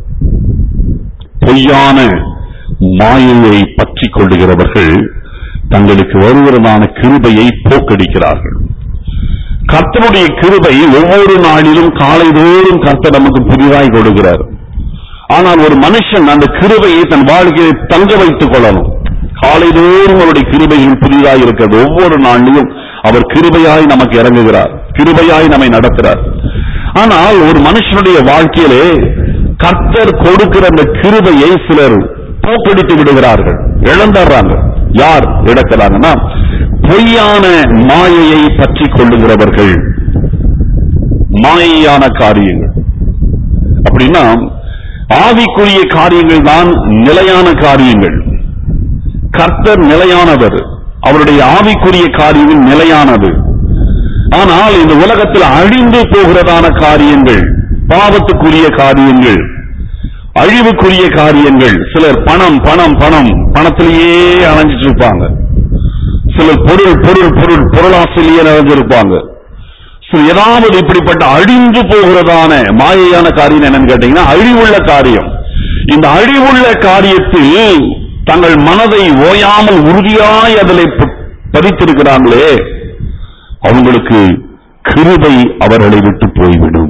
பொய்யான மாயையை பற்றிக் கொள்ளுகிறவர்கள் தங்களுக்கு வருவதான கிருபையை போக்கடிக்கிறார்கள். கர்த்தருடைய கிருபை ஒவ்வொரு நாளிலும் காலைதோறும் கர்த்தர் நமக்கு புதிதாய் கொடுக்கிறார். ஆனால் ஒரு மனுஷன் அந்த கிருபையை தன் வாழ்க்கையை தங்க வைத்துக் கொள்ளணும். காலைதோறும் அவருடைய கிருபைகள் புதிதாய் இருக்கிறது. ஒவ்வொரு நாளிலும் அவர் கிருபையாய் நமக்கு இறங்குகிறார், கிருபையாய் நம்மை நடத்துகிறார். ஆனால் ஒரு மனுஷனுடைய வாழ்க்கையிலே கர்த்தர் கொடுக்கிற அந்த கிருபையை சிலர் போக்கடித்து விடுகிறார்கள், இழந்துடுறாங்க. யார் இழக்கிறாங்கன்னா, பொய்யான மாயையை பற்றிக் கொள்ளுகிறவர்கள். மாயையான காரியங்கள் அப்படின்னா ஆவிக்குரிய காரியங்கள் தான் நிலையான காரியங்கள். கர்த்தர் நிலையானவர், அவருடைய ஆவிக்குரிய காரியங்கள் நிலையானது. ஆனால் இந்த உலகத்தில் அழிந்து போகிறதான காரியங்கள், பாவத்துக்குரிய காரியங்கள், அழிவுக்குரிய காரியங்கள். சிலர் பணம் பணம் பணம் பணத்திலேயே அணைஞ்சிட்டு இருப்பாங்க. சிலர் பொருள் பொருள் பொருள் பொருளாசிலேயே அணைஞ்சிருப்பாங்க. சில ஏதாவது இப்படிப்பட்ட அழிந்து போகிறதான மாயையான காரியம் என்னன்னு கேட்டீங்கன்னா அழிவுள்ள காரியம். இந்த அழிவுள்ள காரியத்தில் தங்கள் மனதை ஓயாமல் உறுதியாய் அதில் பதித்திருக்கிறாங்களே, அவங்களுக்கு கிருபை அவர்களை விட்டு போய்விடும்.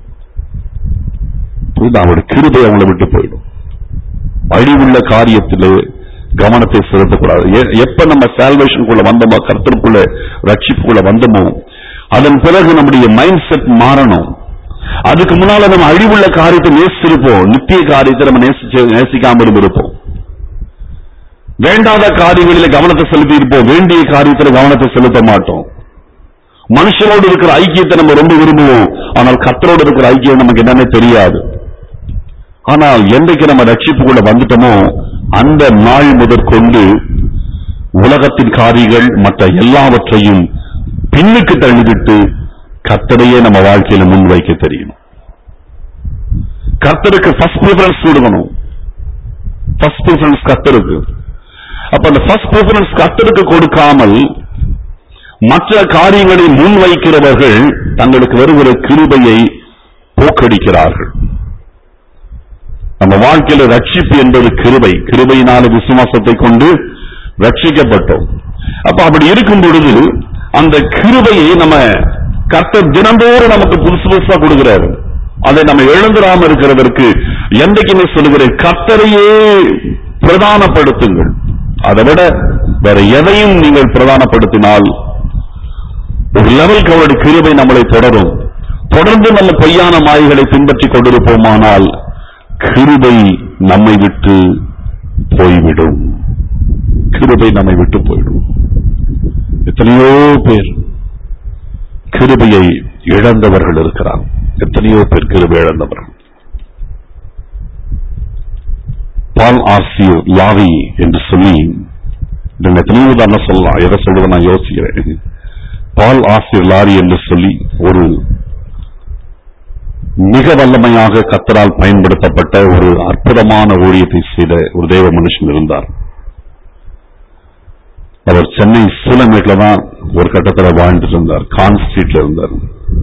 அவருடைய கிருபை அவங்களை விட்டு போயிடும். அழிவுள்ள காரியத்திலே கவனத்தை செலுத்தக்கூடாது. எப்ப நம்ம சால்வேஷனுக்குள்ள வந்தோமோ, கர்த்தருக்குள்ள ரட்சிப்புக்குள்ள வந்தோமோ, அதன் பிறகு நம்முடைய மைண்ட் செட் மாறணும். அதுக்கு முன்னால நம்ம அழிவுள்ள காரியத்தை நேசிச்சிருப்போம், நித்திய காரியத்தை நம்ம நேசிச்சு நேசிக்காமல் இருப்போம். வேண்டாத காரியங்களில கவனத்தை செலுத்தி இருப்போம், வேண்டிய காரியத்தில் கவனத்தை செலுத்த மாட்டோம். மனுஷனோடு இருக்கிற ஐக்கியத்தை நம்ம ரொம்ப விரும்புவோம், ஆனால் கர்த்தரோடு இருக்கிற ஐக்கியம் நமக்கு என்னன்னு தெரியாது. ஆனால் என்றைக்கு நம்ம ரட்சிப்புக்குள்ள வந்துட்டோமோ அந்த நாள் முதற்கொண்டு உலகத்தின் காரியங்கள் மற்ற எல்லாவற்றையும் பின்னுக்கு தள்ளிவிட்டு கர்த்தரையே நம்ம வாழ்க்கையில முன்வைக்க தெரியணும். கர்த்தருக்கு ஃபர்ஸ்ட் பிரிஃபரன்ஸ் கொடுக்கணும். ஃபர்ஸ்ட் பிரிஃபரன்ஸ் கர்த்தருக்கு. அப்ப அந்த ஃபர்ஸ்ட் பிரிஃபரன்ஸ் கர்த்தருக்கு கொடுக்காமல் மற்ற காரியங்களை முன்வைக்கிறவர்கள் தங்களுக்கு வருகிற கிருபையை போக்கடிக்கிறார்கள். நம்ம வாழ்க்கையில ரட்சிப்பு என்பது கிருபை. கிருபையினால விசுவாசத்தை கொண்டு ரட்சிக்கப்பட்டோம். அப்ப அப்படி இருக்கும் பொழுது அந்த கிருபையை நம்ம கர்த்தர் தினந்தோறும் நமக்கு புதுசு புதுசா கொடுக்கிறாரு. அதை நம்ம எழுந்துடாம இருக்கிறதற்கு என்றைக்குமே சொல்லுகிறேன், கர்த்தரையே பிரதானப்படுத்துங்கள். அதை விட வேற எதையும் நீங்கள் பிரதானப்படுத்தினால் ஒரு லெவலுக்கு அவருடைய கிருபை நம்மளை தொடரும். தொடர்ந்து நம்ம பொய்யான மாய்களை பின்பற்றி கொண்டிருப்போமானால் கிருபை நம்மை விட்டு போய்விடும். கிருபை நம்மை விட்டு போய்விடும். எத்தனையோ பேர் கிருபையை இழந்தவர்கள் இருக்கிறார். எத்தனையோ பேர் கிருபை இழந்தவர்கள். பால் ஆர்சியோ லாவி என்று சொல்லி எத்தனையோ உதாரணம் சொல்லலாம். எதை சொல்றது நான் யோசிக்கிறேன். பால் ஆர்சியோ லாரி என்று சொல்லி ஒரு மிக வல்லமையாக கர்த்தரால் பயன்படுத்தப்பட்ட ஒரு அற்புதமான ஊழியத்தை செய்த ஒரு தேவ மனுஷன் இருந்தார். அவர் சென்னை சூலமேட்ல தான் ஒரு கட்டத்தில் வாழ்ந்துட்டு இருந்தார். கான் ஸ்ட்ரீட்ல இருந்தார்.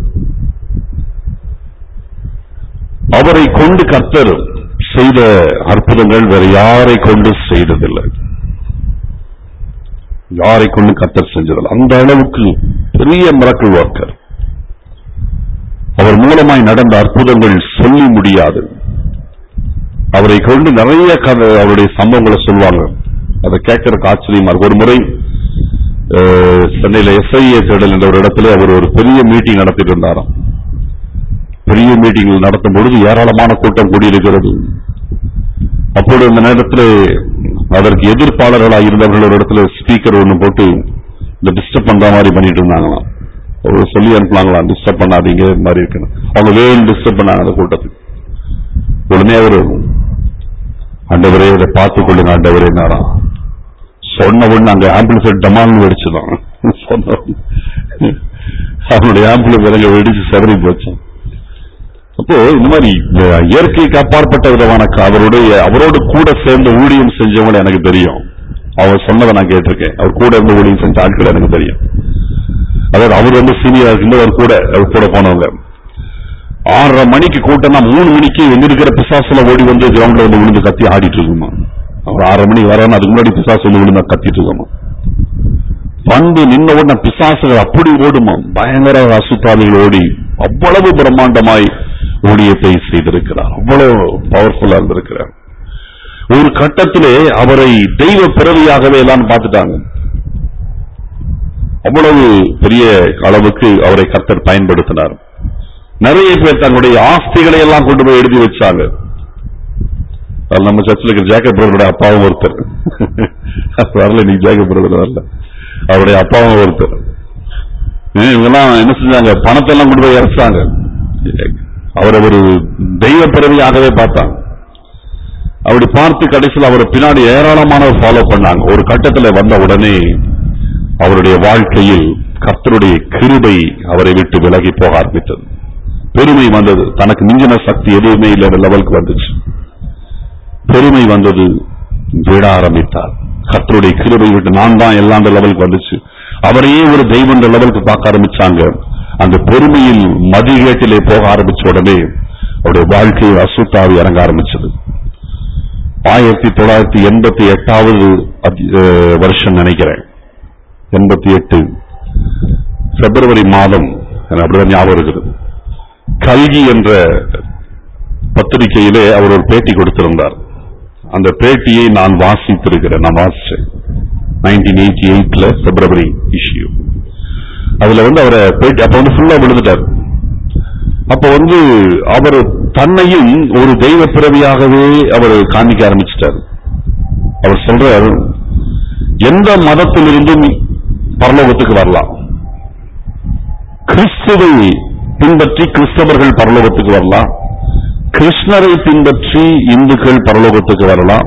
அவரை கொண்டு கர்த்தர் செய்த அற்புதங்கள் வேற யாரை கொண்டு செய்ததில்லை. யாரை கொண்டு கர்த்தர் செஞ்சதில்லை. அந்த அளவுக்கு பெரிய மிரக்கிள் ஒர்க்கர். அவர் மூலமாய் நடந்த அற்புதங்கள் சொல்லி முடியாது. அவரை கொண்டு நிறைய அவருடைய சம்பவங்களை சொல்லுவாங்க. அதை கேட்கறதுக்கு ஆச்சரியமா இருக்கு. ஒரு முறை சென்னையில எஸ்ஐஏ தேடல் என்ற ஒரு இடத்துல அவர் ஒரு பெரிய மீட்டிங் நடத்திட்டு இருந்தாராம். பெரிய மீட்டிங் நடத்தும் பொழுது ஏராளமான கூட்டம் கூடியிருக்கிறது. அப்போது அந்த நேரத்தில் அதற்கு எதிர்ப்பாளர்களாக இருந்தவர்கள் ஒரு இடத்துல ஸ்பீக்கர் ஒன்று போட்டு இந்த டிஸ்டர்ப் பண்ற மாதிரி பண்ணிட்டு இருந்தாங்களாம். அவர் சொல்லி அனுப்பலாங்களா, டிஸ்டர்ப் பண்ணாதீங்க மாதிரி இருக்கணும். அவங்க வேணும் டிஸ்டர்ப் பண்ணாங்க அந்த கூட்டத்துக்கு. உடனே அவர் ஆண்டவரே இதை பார்த்துக் கொள்ளுங்க ஆண்டவரே நேரம் சொன்ன உடனே அங்க ஆம்பிளிஃபைட் டமால்னு வெடிச்சுதான். அவனுடைய ஆம்பிளிஃபைட் அங்க வெடிச்சு செதறி போச்சு. அப்போ இந்த மாதிரி இயற்கைக்கு அப்பாற்பட்ட விதமான அவருடைய அவரோடு கூட சேர்ந்து ஊழியம் செஞ்சவங்களை எனக்கு தெரியும். அவர் சொன்னதை நான் கேட்டிருக்கேன். அவர் கூட இருந்து ஊழியம் செஞ்ச ஆட்கள் எனக்கு தெரியும். அதாவது அவர் வந்து சீனியரா இருக்கு. அவர் கூட அவர் கூட போனவங்க ஆறரை மணிக்கு கூட்டம்னா மூணு மணிக்கு எங்கிருக்கிற பிசாசுல ஓடி வந்து கிரவுண்ட்ல வந்து விழுந்து கத்தி ஆடிட்டு இருக்குமா. அவர் ஆறரை மணி வரணும், அதுக்கு முன்னாடி பிசாசு வந்து விழுந்தா கத்திட்டு இருக்கோமா. வந்து நின்ன உடனே பிசாசுகள் அப்படி ஓடுமா, பயங்கர அசுத்தாவிகள் ஓடி அவ்வளவு பிரம்மாண்டமாய் ஊழியத்தை செய்திருக்கிறார். அவ்வளவு பவர்ஃபுல்லா இருந்திருக்கிறார். ஒரு கட்டத்திலே அவரை தெய்வ பிறவியாகவே எல்லாம் பார்த்துட்டாங்க. அவ்வளவு பெரிய அளவுக்கு அவரை கர்த்தர் பயன்படுத்தினார். நிறைய பேர் தங்களுடைய ஆஸ்திகளை எல்லாம் கொண்டு போய் எழுதி வச்சாங்க. நம்ம சர்ச்சில் இருக்கிற ஜேக்கப் பிரதருடைய அப்பாவும் ஒருத்தர் வரல. நீ ஜேக்கப் பிரதர் வரல, அவருடைய அப்பாவும் ஒருத்தர். இவங்கெல்லாம் என்ன செஞ்சாங்க, பணத்தை எல்லாம் கொண்டு போய் இறச்சாங்க. அவரை ஒரு தெய்வ பிறவியாகவே பார்த்தாங்க. அப்படி பார்த்து கடைசியில் அவரை பின்னாடி ஏராளமானவர் ஃபாலோ பண்ணாங்க. ஒரு கட்டத்தில் வந்த உடனே அவருடைய வாழ்க்கையில் கர்த்தருடைய கிருபை அவரை விட்டு விலகி போக ஆரம்பித்தது. பெருமை வந்தது. தனக்கு மிஞ்சின சக்தி எதுவுமே இல்லாத லெவலுக்கு வந்துச்சு. பெருமை வந்தது. விட ஆரம்பித்தார். கர்த்தருடைய கிருபை விட்டு நான் தான் எல்லாம் அந்த லெவலுக்கு வந்துச்சு. அவரையே ஒரு தெய்வம் லெவலுக்கு பார்க்க ஆரம்பிச்சாங்க. அந்த பெருமையில் மதிகேட்டிலே போக ஆரம்பிச்ச உடனே அவருடைய வாழ்க்கையில் அசுத்தாவி இறங்க ஆரம்பிச்சது. ஆயிரத்தி தொள்ளாயிரத்தி எண்பத்தி எட்டாவது வருஷம் நினைக்கிறேன், எண்பத்தி எட்டு பிப்ரவரி மாதம், அப்படிதான் ஞாபகம் இருக்குது. கல்கி என்ற பத்திரிகையிலே அவர் ஒரு பேட்டி கொடுத்திருந்தார். அந்த பேட்டியை நான் வாசித்திருக்கிறேன். நான் வாசிச்சேன் நைன்டீன் எயிட்டி எயிட்ல பிப்ரவரி இஷ்யூ. அதுல வந்து அவரை பேட்டி அப்ப வந்து ஃபுல்லா விழுந்துட்டார். அப்ப வந்து அவர் தன்னையும் ஒரு தெய்வ பிறவியாகவே அவர் காண்பிக்க ஆரம்பிச்சிட்டார். அவர் சொல்றார், எந்த மதத்திலிருந்தும் பரலோகத்துக்கு வரலாம், கிறிஸ்துவை பின்பற்றி கிறிஸ்தவர்கள் பரலோகத்துக்கு வரலாம், கிருஷ்ணரை பின்பற்றி இந்துக்கள் பரலோகத்துக்கு வரலாம்,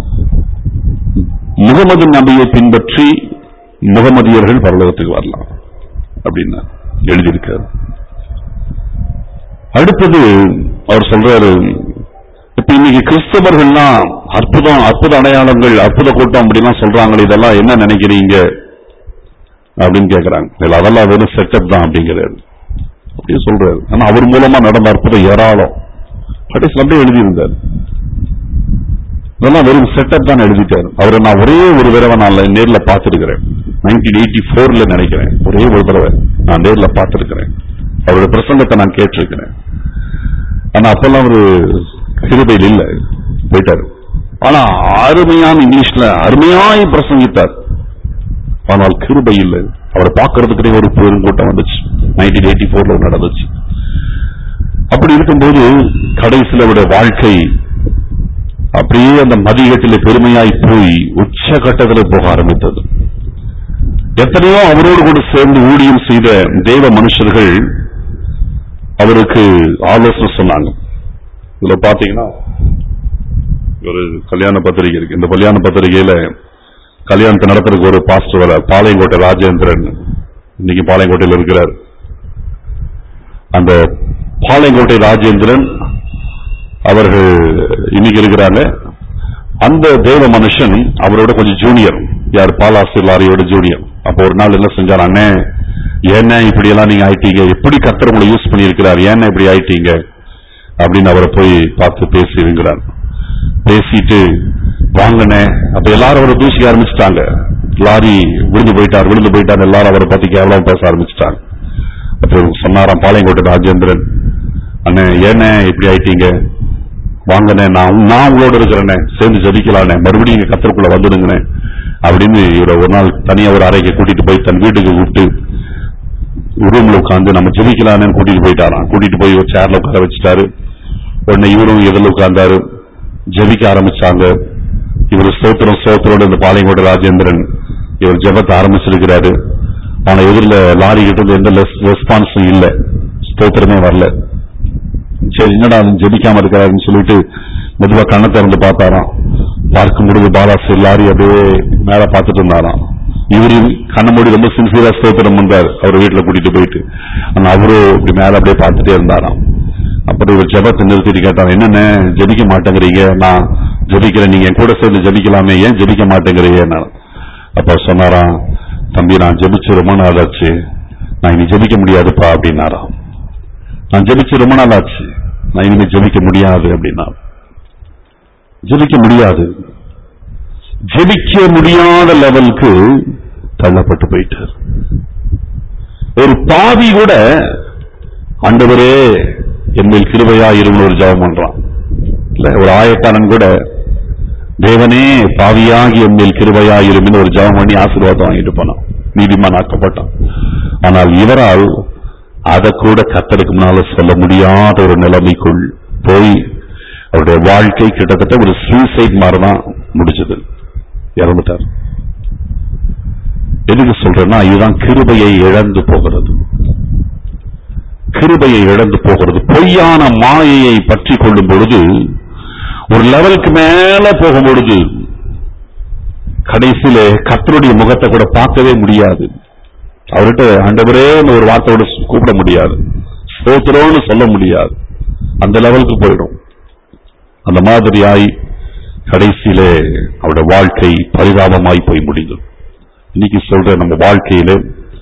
முகமது நபியை பின்பற்றி முகமதியர்கள் பரலோகத்துக்கு வரலாம் அப்படின்னு எழுதியிருக்காரு. அடுத்தது அவர் சொல்றாரு, இப்ப இன்னைக்கு கிறிஸ்தவர்கள்லாம் அற்புதம் அற்புத அடையாளங்கள் அற்புத கூட்டம் அப்படிலாம் சொல்றாங்களே, இதெல்லாம் என்ன நினைக்கிறீங்க அப்படின்னு கேட்கிறாங்க. அதெல்லாம் வெறும் செட்டப் தான் அப்படிங்கிறாரு, அப்படியே சொல்றாரு. ஆனா அவர் மூலமா நடந்த அற்புதம் ஏராளம் கடைசியில் அப்படியே எழுதியிருந்தார். இதெல்லாம் வெறும் செட்டப் தான் எழுதிட்டாரு. அவரை நான் ஒரே ஒரு தடவை நான் நேர்ல பார்த்திருக்கிறேன், நைன்டீன் எயிட்டி போர்ல நினைக்கிறேன், ஒரே ஒரு தடவை நான் நேர்ல பார்த்திருக்கிறேன். அவருடைய பிரசங்கத்தை நான் கேட்டிருக்கிறேன். ஆனா அப்பெல்லாம் ஒரு கிருபையில் இல்ல, போயிட்டாரு. ஆனா அருமையான இங்கிலீஷ்ல அருமையாய் பிரசங்கித்தார். ஆனால் கிருபை இல்லை. அவரை பார்க்கறதுக்கு ஒரு பெருங்கூட்டம் வந்துச்சு, நைன்டீன் எயிட்டி போர்ல நடந்துச்சு. அப்படி இருக்கும்போது கடைசியில் அவருடைய வாழ்க்கை அப்படியே அந்த மதிகட்டில் பெருமையாய் போய் உச்சகட்டத்தில் போக ஆரம்பித்தது. எத்தனையோ அவரோடு கூட சேர்ந்து ஊழியம் செய்த தேவ மனுஷர்கள் அவருக்கு ஆலோசனை சொன்னாங்க. இதுல பாத்தீங்கன்னா ஒரு கல்யாண பத்திரிகை இருக்கு. இந்த கல்யாண பத்திரிகையில கல்யாணத்தை நடத்துறதுக்கு ஒரு பாஸ்டர் வர, பாளையங்கோட்டை ராஜேந்திரன், இன்னைக்கு பாளையங்கோட்டையில் இருக்கிறார். அந்த பாளையங்கோட்டை ராஜேந்திரன் அவர்கள் இன்னைக்கு இருக்கிறாங்க. அந்த தேவ மனுஷன் அவரோட கொஞ்சம் ஜூனியர், யார் பாலாசி லாரியோட ஜூனியர். அப்ப ஒரு நாள் என்ன செஞ்சார், அண்ணே ஏன்னா இப்படி எல்லாம் நீங்க ஆயிட்டீங்க, எப்படி கர்த்தர் உங்களை யூஸ் பண்ணி இருக்கிறார், ஏன்னா இப்படி ஆயிட்டீங்க அப்படின்னு அவரை போய் பார்த்து பேசி இருக்கிறார். பேசிட்டு வாங்கினே அப்ப எல்லாரும் அவரை தூசிக்க ஆரம்பிச்சுட்டாங்க. லாரி விழுந்து போயிட்டார் விழுந்து போயிட்டார் எல்லாரும் அவரை பத்தி கேவலம் பேச ஆரம்பிச்சுட்டாங்க. அப்ப சொன்னாராம் பாளையங்கோட்டை ராஜேந்திரன், அண்ணே ஏன்னே இப்படி ஆயிட்டீங்க, வாங்கண்ணே நான் நான் உங்களோட இருக்கிறேனே, சேர்ந்து ஜபிக்கலானே, மறுபடியும் இங்க கர்த்தருக்குள்ள வந்துடுங்கண்ணே அப்படின்னு இவரை ஒரு நாள் தனியா ஒரு அறைக்கு கூட்டிட்டு போய் தன் வீட்டுக்கு கூப்பிட்டு ரூம்ல உட்காந்து நம்ம ஜபிக்கலான்னு கூட்டிட்டு போயிட்டாராம். கூட்டிட்டு போய் ஒரு சேர்ல உட்கார வச்சுட்டாரு. உடனே இவரும் எதிரில் உட்கார்ந்தாரு, ஜபிக்க ஆரம்பிச்சாங்க. இவர் ஸ்தோத்திரம் ஸ்தோத்திரோட இந்த பாளையங்கோட்டை ராஜேந்திரன் இவர் ஜபத்தை ஆரம்பிச்சிருக்கிறாரு. ஆனா எதிரில் லாரி கிட்ட எந்த ரெஸ்பான்ஸும் இல்ல, ஸ்தோத்திரமே வரல. சரி என்னடா ஜபிக்காம இருக்கிறாருன்னு சொல்லிட்டு மெதுவா கண்ணை திறந்து பார்த்தாராம். பார்க்கும் பொழுது பாலாசி லாரி அப்படியே மேல பார்த்துட்டு இருந்தாராம். இவரு கண்ணை மூடி ரொம்ப சின்சியரா ஸ்தோத்திரம் வந்தார் அவர் வீட்டுல கூட்டிட்டு போயிட்டு. ஆனா அவரும் இப்படி மேல அப்படியே பார்த்துட்டே இருந்தாராம். அப்புறம் இவர் ஜபத்தை நிறுத்திட்டு கேட்டார், என்னென்ன ஜபிக்க மாட்டேங்கிறீங்க, நான் ஜபிக்கிறேன், நீங்க என் கூட சேர்ந்து ஜபிக்கலாமே, ஏன் ஜபிக்க மாட்டேங்கிறீங்க. அப்ப சொன்னாராம், தம்பி நான் ஜபிச்சு ரொம்ப நாள் ஆச்சு, நான் இனி ஜபிக்க முடியாதுப்பா அப்படின்னாராம். நான் ஜபிச்சு ரொம்ப நாள் ஆச்சு, நான் இனிமே ஜபிக்க முடியாது அப்படின்னா. ஜபிக்க முடியாது, ஜபிக்க முடியாத லெவலுக்கு தள்ளப்பட்டு போயிட்டார். ஒரு பாவி கூட ஆண்டவரே என்மேல் கிருபையா இருன்னு ஒரு ஜெபம் பண்றான். இல்ல ஒரு ஆயக்காரன் கூட தேவனே பாவியாகி என்மேல் கிருபையா இருன்னு ஒரு ஜெபம் பண்ணி ஆசீர்வாதம் வாங்கிட்டு போனான், நீதிமான் ஆக்கப்பட்டான். ஆனால் இவரால் அதை கூட கர்த்தருக்கு முன்னால சொல்ல முடியாத ஒரு நிலைமைக்குள் போய் அவருடைய வாழ்க்கை கிட்டத்தட்ட ஒரு சூசைட் மாதிரிதான் முடிச்சது, இறந்துட்டார். எதுக்கு சொல்றேன்னா இதுதான் கிருபையை இழந்து போகிறது. கிருபையை இழந்து போகிறது. பொய்யான மாயையை பற்றி கொள்ளும் பொழுது ஒரு லெவலுக்கு மேல போகும் பொழுது கடைசியில கர்த்தருடைய முகத்தை கூட பார்க்கவே முடியாது. அவர்கிட்ட ஆண்டவரே ஒரு வார்த்தையோட கூப்பிட முடியாது, ஸ்தோத்திரம்னு சொல்ல முடியாது, அந்த லெவலுக்கு போயிடும். அந்த மாதிரியாய் கடைசியிலே அவருடைய வாழ்க்கை பரிதாபமாய் போய் முடிந்தது. இன்னைக்கு சொல்ற நம்ம வாழ்க்கையில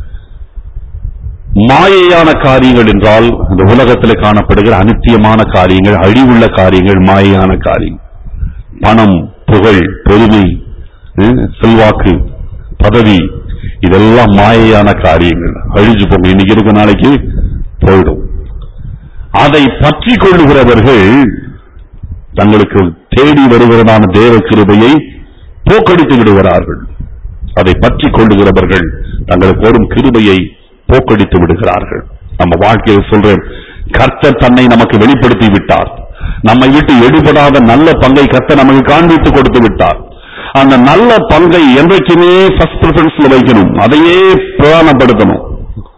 மாயையான காரியங்கள் என்றால் இந்த உலகத்தில் காணப்படுகிற அனித்தியமான காரியங்கள், அழிவுள்ள காரியங்கள், மாயையான காரியம். பணம், புகழ், பெருமை, செல்வாக்கு, பதவி, இதெல்லாம் மாயையான காரியங்கள், அழிஞ்சு போகும், இன்னைக்கு இருக்க நாளைக்கு போயிடும். அதை பற்றி கொள்ளுகிறவர்கள் தங்களுக்கு தேடி வருகிறதான தேவ கிருபையை போக்கடித்து விடுகிறார்கள். அதை பற்றி கொள்ளுகிறவர்கள் தங்களுக்கு வரும் கிருபையை போக்கடித்து விடுகிறார்கள். நம்ம வாழ்க்கையில் சொல்றேன், கர்த்தர் தன்னை நமக்கு வெளிப்படுத்தி விட்டார். நம்மை விட்டு எடுபடாத நல்ல பங்கை கர்த்தர் நமக்கு காண்பித்து கொடுத்து விட்டார். அந்த நல்ல பங்கை என்றைக்குமே ஃபர்ஸ்ட் பிரிஃபரன்ஸ்ல வைக்கணும், அதையே பிரதானப்படுத்தணும்.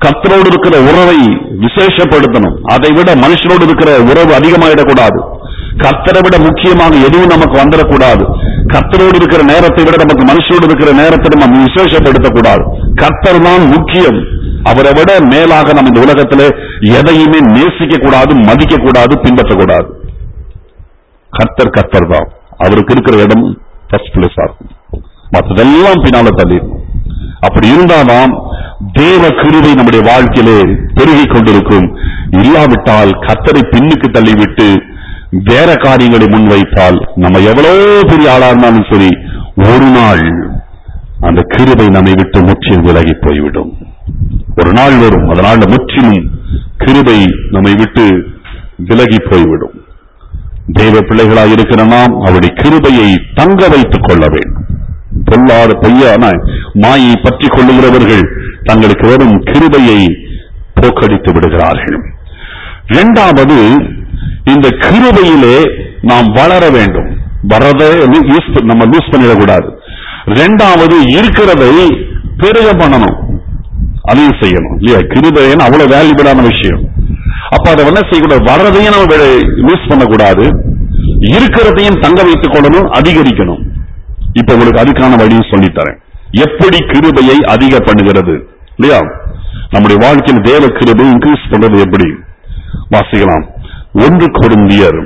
கர்த்தரோடு இருக்கிற உறவை விசேஷப்படுத்தணும். அதை விட மனுஷனோடு இருக்கிற உறவு அதிகமாயிடக்கூடாது. கர்த்தரை விட முக்கியமாக எதுவும் நமக்கு வந்துடக்கூடாது. கர்த்தரோடு இருக்கிற நேரத்தை விட நமக்கு மனுஷனோடு இருக்கிற நேரத்தை நம்ம விசேஷப்படுத்தக்கூடாது. கர்த்தர் தான் முக்கியம். அவரை விட மேலாக நம்ம இந்த உலகத்திலே எதையுமே நேசிக்க கூடாது, மதிக்க கூடாது, பின்பற்றக்கூடாது. கர்த்தர் கர்த்தர் தான். அவருக்கு இருக்கிற இடம் ஃபர்ஸ்ட் பிளேஸா இருக்கும். மற்றதெல்லாம் பின்னால தள்ளி. அப்படி இருந்தால்தான் தேவ கிருபை நம்முடைய வாழ்க்கையிலே பெருகிக் கொண்டிருக்கும். இல்லாவிட்டால் கர்த்தரை பின்னுக்கு தள்ளிவிட்டு வேற காரியங்களை முன்வைத்தால் நம்ம எவ்வளவு பெரிய ஆளா இருந்தாலும் சரி, ஒரு நாள் அந்த கிருபை நம்மை விட்டு முற்றிலும் விலகி போய்விடும். ஒரு நாள் வரும், அதனால முற்றிலும் கிருபை நம்மை விட்டு விலகி போய்விடும். தேவ பிள்ளைகளாய் இருக்கிற நாம் அவருடைய கிருபையை தங்க வைத்துக் கொள்ள வேண்டும். பொல்லாத பொய்யான மாயை பற்றி கொள்ளுகிறவர்கள் தங்களுக்கு வரும் கிருபையை போக்கடித்து விடுகிறார்கள். இரண்டாவது, இந்த கிருபையிலே நாம் வளர வேண்டும். வரதை நம்ம லூஸ் பண்ணிடக்கூடாது. இரண்டாவது, இருக்கிறதை பெருக பண்ணணும், அதையும் செய்யணும் இல்லையா? கிருபைன்னு அவ்வளவு வேல்யூபிளான விஷயம். அப்ப அதை என்ன செய்யக்கூடாது? வர்றதையும் நம்ம லூஸ் பண்ணக்கூடாது, இருக்கிறதையும் தங்க வைத்துக் கொள்ளணும், அதிகரிக்கணும். இப்ப உங்களுக்கு அதுக்கான வழியும் சொல்லித்தரேன். எப்படி கிருபையை அதிக பண்ணுகிறது இல்லையா? நம்முடைய வாழ்க்கையில் தேவ கிருபை இன்க்ரீஸ் பண்றது எப்படி வாசிக்கலாம். ஒன்று கொரிந்தியர்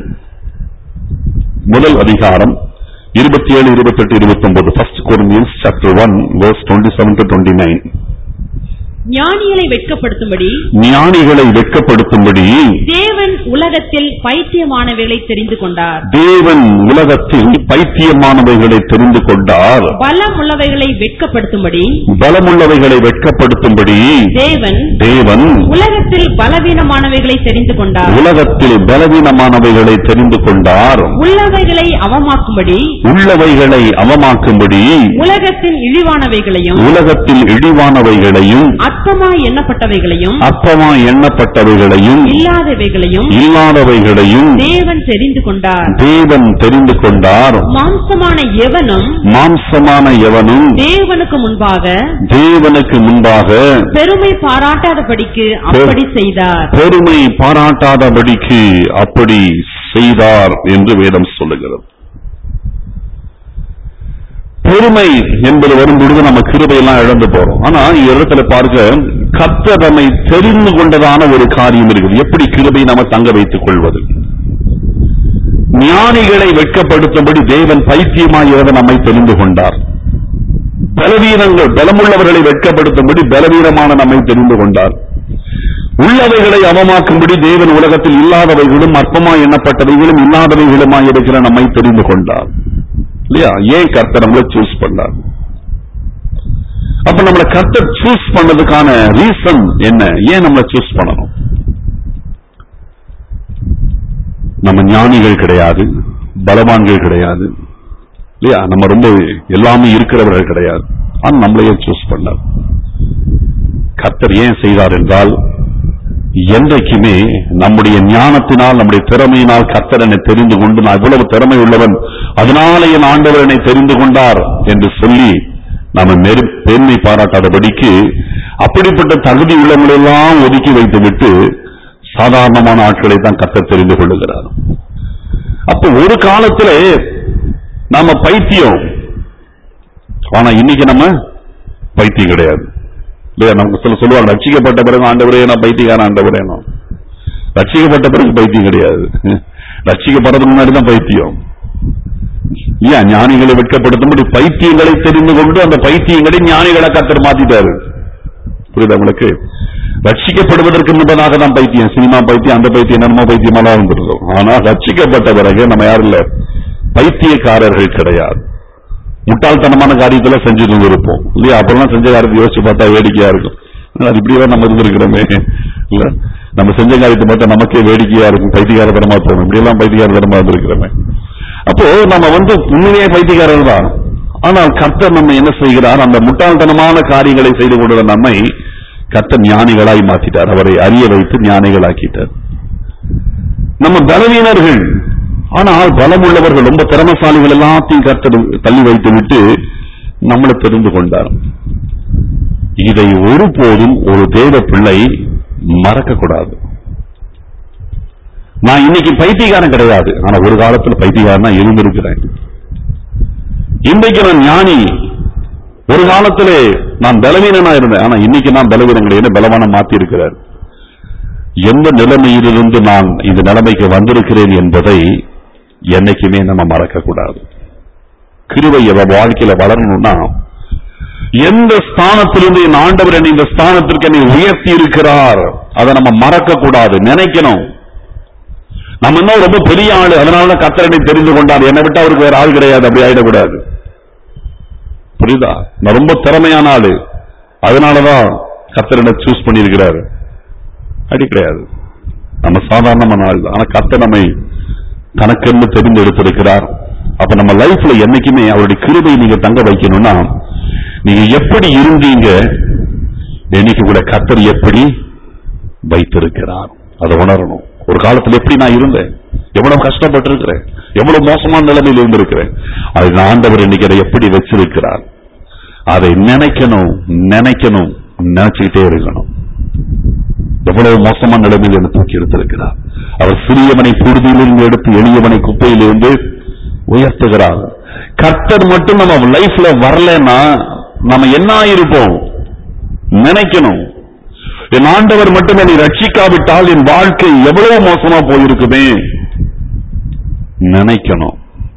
முதல் அதிகாரம் இருபத்தி ஏழு இருபத்தி எட்டு இருபத்தி ஒன்பது. First Corinthians chapter one verse twenty seven to twenty nine. ஞானிகளை வெட்கப்படுத்தும்படி ஞானிகளை வெட்கப்படுத்தும்படி தேவன் உலகத்தில் பைத்தியமானவைகளை தெரிந்து கொண்டார். தேவன் உலகத்தில் பைத்தியமானவைகளை தெரிந்து கொண்டார். பலமுள்ளவைகளை வெட்கப்படுத்தும்படி பலமுள்ளவைகளை வெட்கப்படுத்தும்படி தேவன் தேவன் உலகத்தில் பலவீனமானவைகளை தெரிந்து கொண்டார். உலகத்தில் பலவீனமானவைகளை தெரிந்து கொண்டார். உள்ளவைகளை அவமாக்கும்படி உள்ளவைகளை அவமாக்கும்படி உலகத்தின் இழிவானவைகளையும் உலகத்தில் இழிவானவைகளையும் அற்பமாய் எண்ணப்பட்டவைகளையும் அற்பமாய் எண்ணப்பட்டவைகளையும் இல்லாதவைகளையும் இல்லாதவைகளையும் தேவன் தெரிந்து கொண்டார். தேவன் தெரிந்து கொண்டார். மாம்சமான எவனும் மாம்சமான எவனும் தேவனுக்கு முன்பாக தேவனுக்கு முன்பாக பெருமை பாராட்டாதபடிக்கு அப்படி செய்தார். பெருமை பாராட்டாதபடிக்கு அப்படி செய்தார் என்று வேதம் சொல்லுகிறது. பெருமை என்பது வரும்பொழுது நம்ம கிருபையெல்லாம் இழந்து போறோம். ஆனா இடத்துல பார்க்க கர்த்தர் நம்மை தெரிந்து கொண்டதான ஒரு காரியம் இருக்குது. எப்படி கிருபை நம்ம தங்க வைத்துக் கொள்வது? ஞானிகளை வெட்கப்படுத்தும்படி தேவன் பைத்தியமாகிறத நம்மை தெரிந்து கொண்டார். பலவீனங்கள் பலமுள்ளவர்களை வெட்கப்படுத்தும்படி பலவீனமான நம்மை தெரிந்து கொண்டார். உள்ளவைகளை அவமாக்கும்படி தேவன் உலகத்தில் இல்லாதவைகளும் அற்பமாய் எண்ணப்பட்டவைகளும் இல்லாதவைகளுமாய் இருக்கிற நம்மை தெரிந்து கொண்டார். இல்லையா? ஏன் கர்த்தர் நம்மளை சூஸ் பண்ணார்? அப்ப நம்மளை கர்த்தர் சூஸ் பண்ணதுக்கான ரீசன் என்ன? ஏன் நம்மளை சூஸ் பண்ணணும்? நம்ம ஞானிகள் கிடையாது, பலவான்கள் கிடையாது இல்லையா? நம்ம ரொம்ப எல்லாமே இருக்கிறவர்கள் கிடையாது. ஆனா நம்மளையே சூஸ் பண்ணார். கர்த்தர் ஏன் செய்தார் என்றால், என்றைக்குமே நம்முடைய ஞானத்தினால் நம்முடைய திறமையினால் கர்த்தர் என்னை தெரிந்து கொண்டு நான் இவ்வளவு திறமை உள்ளவன், அதனால என் ஆண்டவர் என்னை தெரிந்து கொண்டார் என்று சொல்லி நாம பெருமை பாராட்டாதபடிக்கு அப்படிப்பட்ட தகுதி உள்ளவங்களெல்லாம் ஒதுக்கி வைத்துவிட்டு சாதாரணமான ஆட்களை தான் கர்த்தர் தெரிந்து கொள்ளுகிறார். அப்ப ஒரு காலத்திலே நாம பைத்தியம், ஆனா இன்னைக்கு நம்ம பைத்தியம் கிடையாது. நமக்கு சொல்ல சொல்லுவாங்க, ரட்சிக்கப்பட்ட பிறகு ஆண்டவரே நான் பைத்தியக்காரன், ஆண்டவரே நான் ரட்சிக்கப்பட்ட பிறகு பைத்தியம் கிடையாது. ரட்சிக்கப்படுறதுக்கு முன்னாடி தான் பைத்தியம். ஏன்? ஞானிகளை வெட்கப்படுத்தும்படி பைத்தியங்களை தெரிந்து கொண்டு அந்த பைத்தியங்களை ஞானிகளை கர்த்தர் மாத்திட்டாரு. புரியுதா உங்களுக்கு? ரட்சிக்கப்படுவதற்கு முன்பதாக தான் பைத்தியம், சினிமா பைத்தியம், அந்த பைத்தியம், நம்ம பைத்தியமெல்லாம் இருந்திருக்கோம். ஆனா ரட்சிக்கப்பட்ட பிறகு நம்ம யாரும் இல்ல, பைத்தியக்காரர்கள் கிடையாது. முட்டாள்தனமான காரியத்துல செஞ்சுட்டு இருப்போம் இல்லையா? அப்பெல்லாம் செஞ்ச காரியத்தை யோசிச்சு பார்த்தா வேடிக்கையா இருக்கும். அது இப்படியெல்லாம் நம்ம இருந்திருக்கிறோமே இல்ல, நம்ம செஞ்ச காரியத்தை பார்த்தா நமக்கே வேடிக்கையா இருக்கும், பைத்தியக்காரத்தனமா தோணும். இப்படி எல்லாம் பைத்தியக்காரத்தனமா இருந்திருக்கிறோமே. அப்போ நம்ம வந்து உண்மையே பைத்தியக்காரர்கள் தான். ஆனால் கர்த்தர் நம்ம என்ன செய்கிறார்? அந்த முட்டாள்தனமான காரியங்களை செய்து கொண்ட நம்மை கர்த்தர் ஞானிகளாய் மாற்றிட்டார். அவரை அறிய வைத்து ஞானிகளாக்கிட்டார். நம்ம பலவீனர்கள், ஆனால் பலமுள்ளவர்கள், ரொம்ப திறமசாலிகள் எல்லாத்தையும் கர்த்தர் தள்ளி வைத்து விட்டு நம்மளை தெரிந்து கொண்டார். இதை ஒருபோதும் ஒரு தேவ பிள்ளை மறக்க கூடாது. நான் இன்னைக்கு பைத்தியக்காரன் கிடையாது, ஆனா ஒரு காலத்துல பைத்தியக்காரனா இருந்திருக்கிறேன். இன்றைக்கு நான் ஞானி, ஒரு காலத்திலே நான் பலவீனனா இருந்தேன், ஆனா இன்னைக்கு நான் பலவீனம் கிடையாது, பலவானம் மாத்தி இருக்கிறார். எந்த நிலைமையிலிருந்து நான் இந்த நிலைமைக்கு வந்திருக்கிறேன் என்பதை என்னைக்குமே நம்ம மறக்க கூடாது. கிருபை வாழ்க்கையில வளரணும்னா எந்த ஸ்தானத்திலிருந்து என் ஆண்டவர் என்னை இந்த ஸ்தானத்திற்கு என்னை உயர்த்தி இருக்கிறார் அதை நம்ம மறக்க கூடாது, நினைக்கணும். நம்ம இன்னும் ரொம்ப பெரிய ஆளு, அதனாலதான் கர்த்தரை தெரிந்து கொண்டார், என்னை விட்டு அவருக்கு வேற ஆள் கிடையாது, அப்படி ஆயிடக்கூடாது. புரியுதா? நான் ரொம்ப திறமையான ஆளு, அதனாலதான் கர்த்தரை சூஸ் பண்ணியிருக்கிறாரு, அப்படி கிடையாது. நம்ம சாதாரணமான ஆள் தான், ஆனா கர்த்தர் நம்மை தனக்கென்று தெரிந்து எடுத்திருக்கிறார். அப்ப நம்ம லைஃப்ல என்னைக்குமே அவருடைய கிருபையை நீங்க தங்க வைக்கணும்னா, நீங்க எப்படி இருந்தீங்க இன்னைக்கு கூட கர்த்தர் எப்படி வைத்திருக்கிறார் அதை உணரணும். ஒரு காலத்துல எப்படி நான் இருந்தேன், எவ்வளவு கஷ்டப்பட்டு இருக்கிறேன், எவ்வளவு மோசமான நிலைமையில் இருந்திருக்கிறேன், அது ஆண்டவர் இன்னைக்கு அதை எப்படி வச்சிருக்கிறார் அதை நினைக்கணும், நினைக்கணும், நினைச்சுக்கிட்டே இருக்கணும். எவ்வளவு மோசமான நிலைமையில் இருந்து தூக்கி எடுத்திருக்கிறார். அவர் சிறியவனை புழுதியிலிருந்து எடுத்து எளியவனை குப்பையிலிருந்து உயர்த்துகிறார். கர்த்தர் மட்டும் நம்ம லைஃப்ல வரலன்னா நம்ம என்ன இருப்போம் நினைக்கணும். என் ஆண்டவர் மட்டும் என்னை ரட்சிக்காவிட்டால் என் வாழ்க்கை எவ்வளவு மோசமா போயிருக்குமே நினைக்கணும்.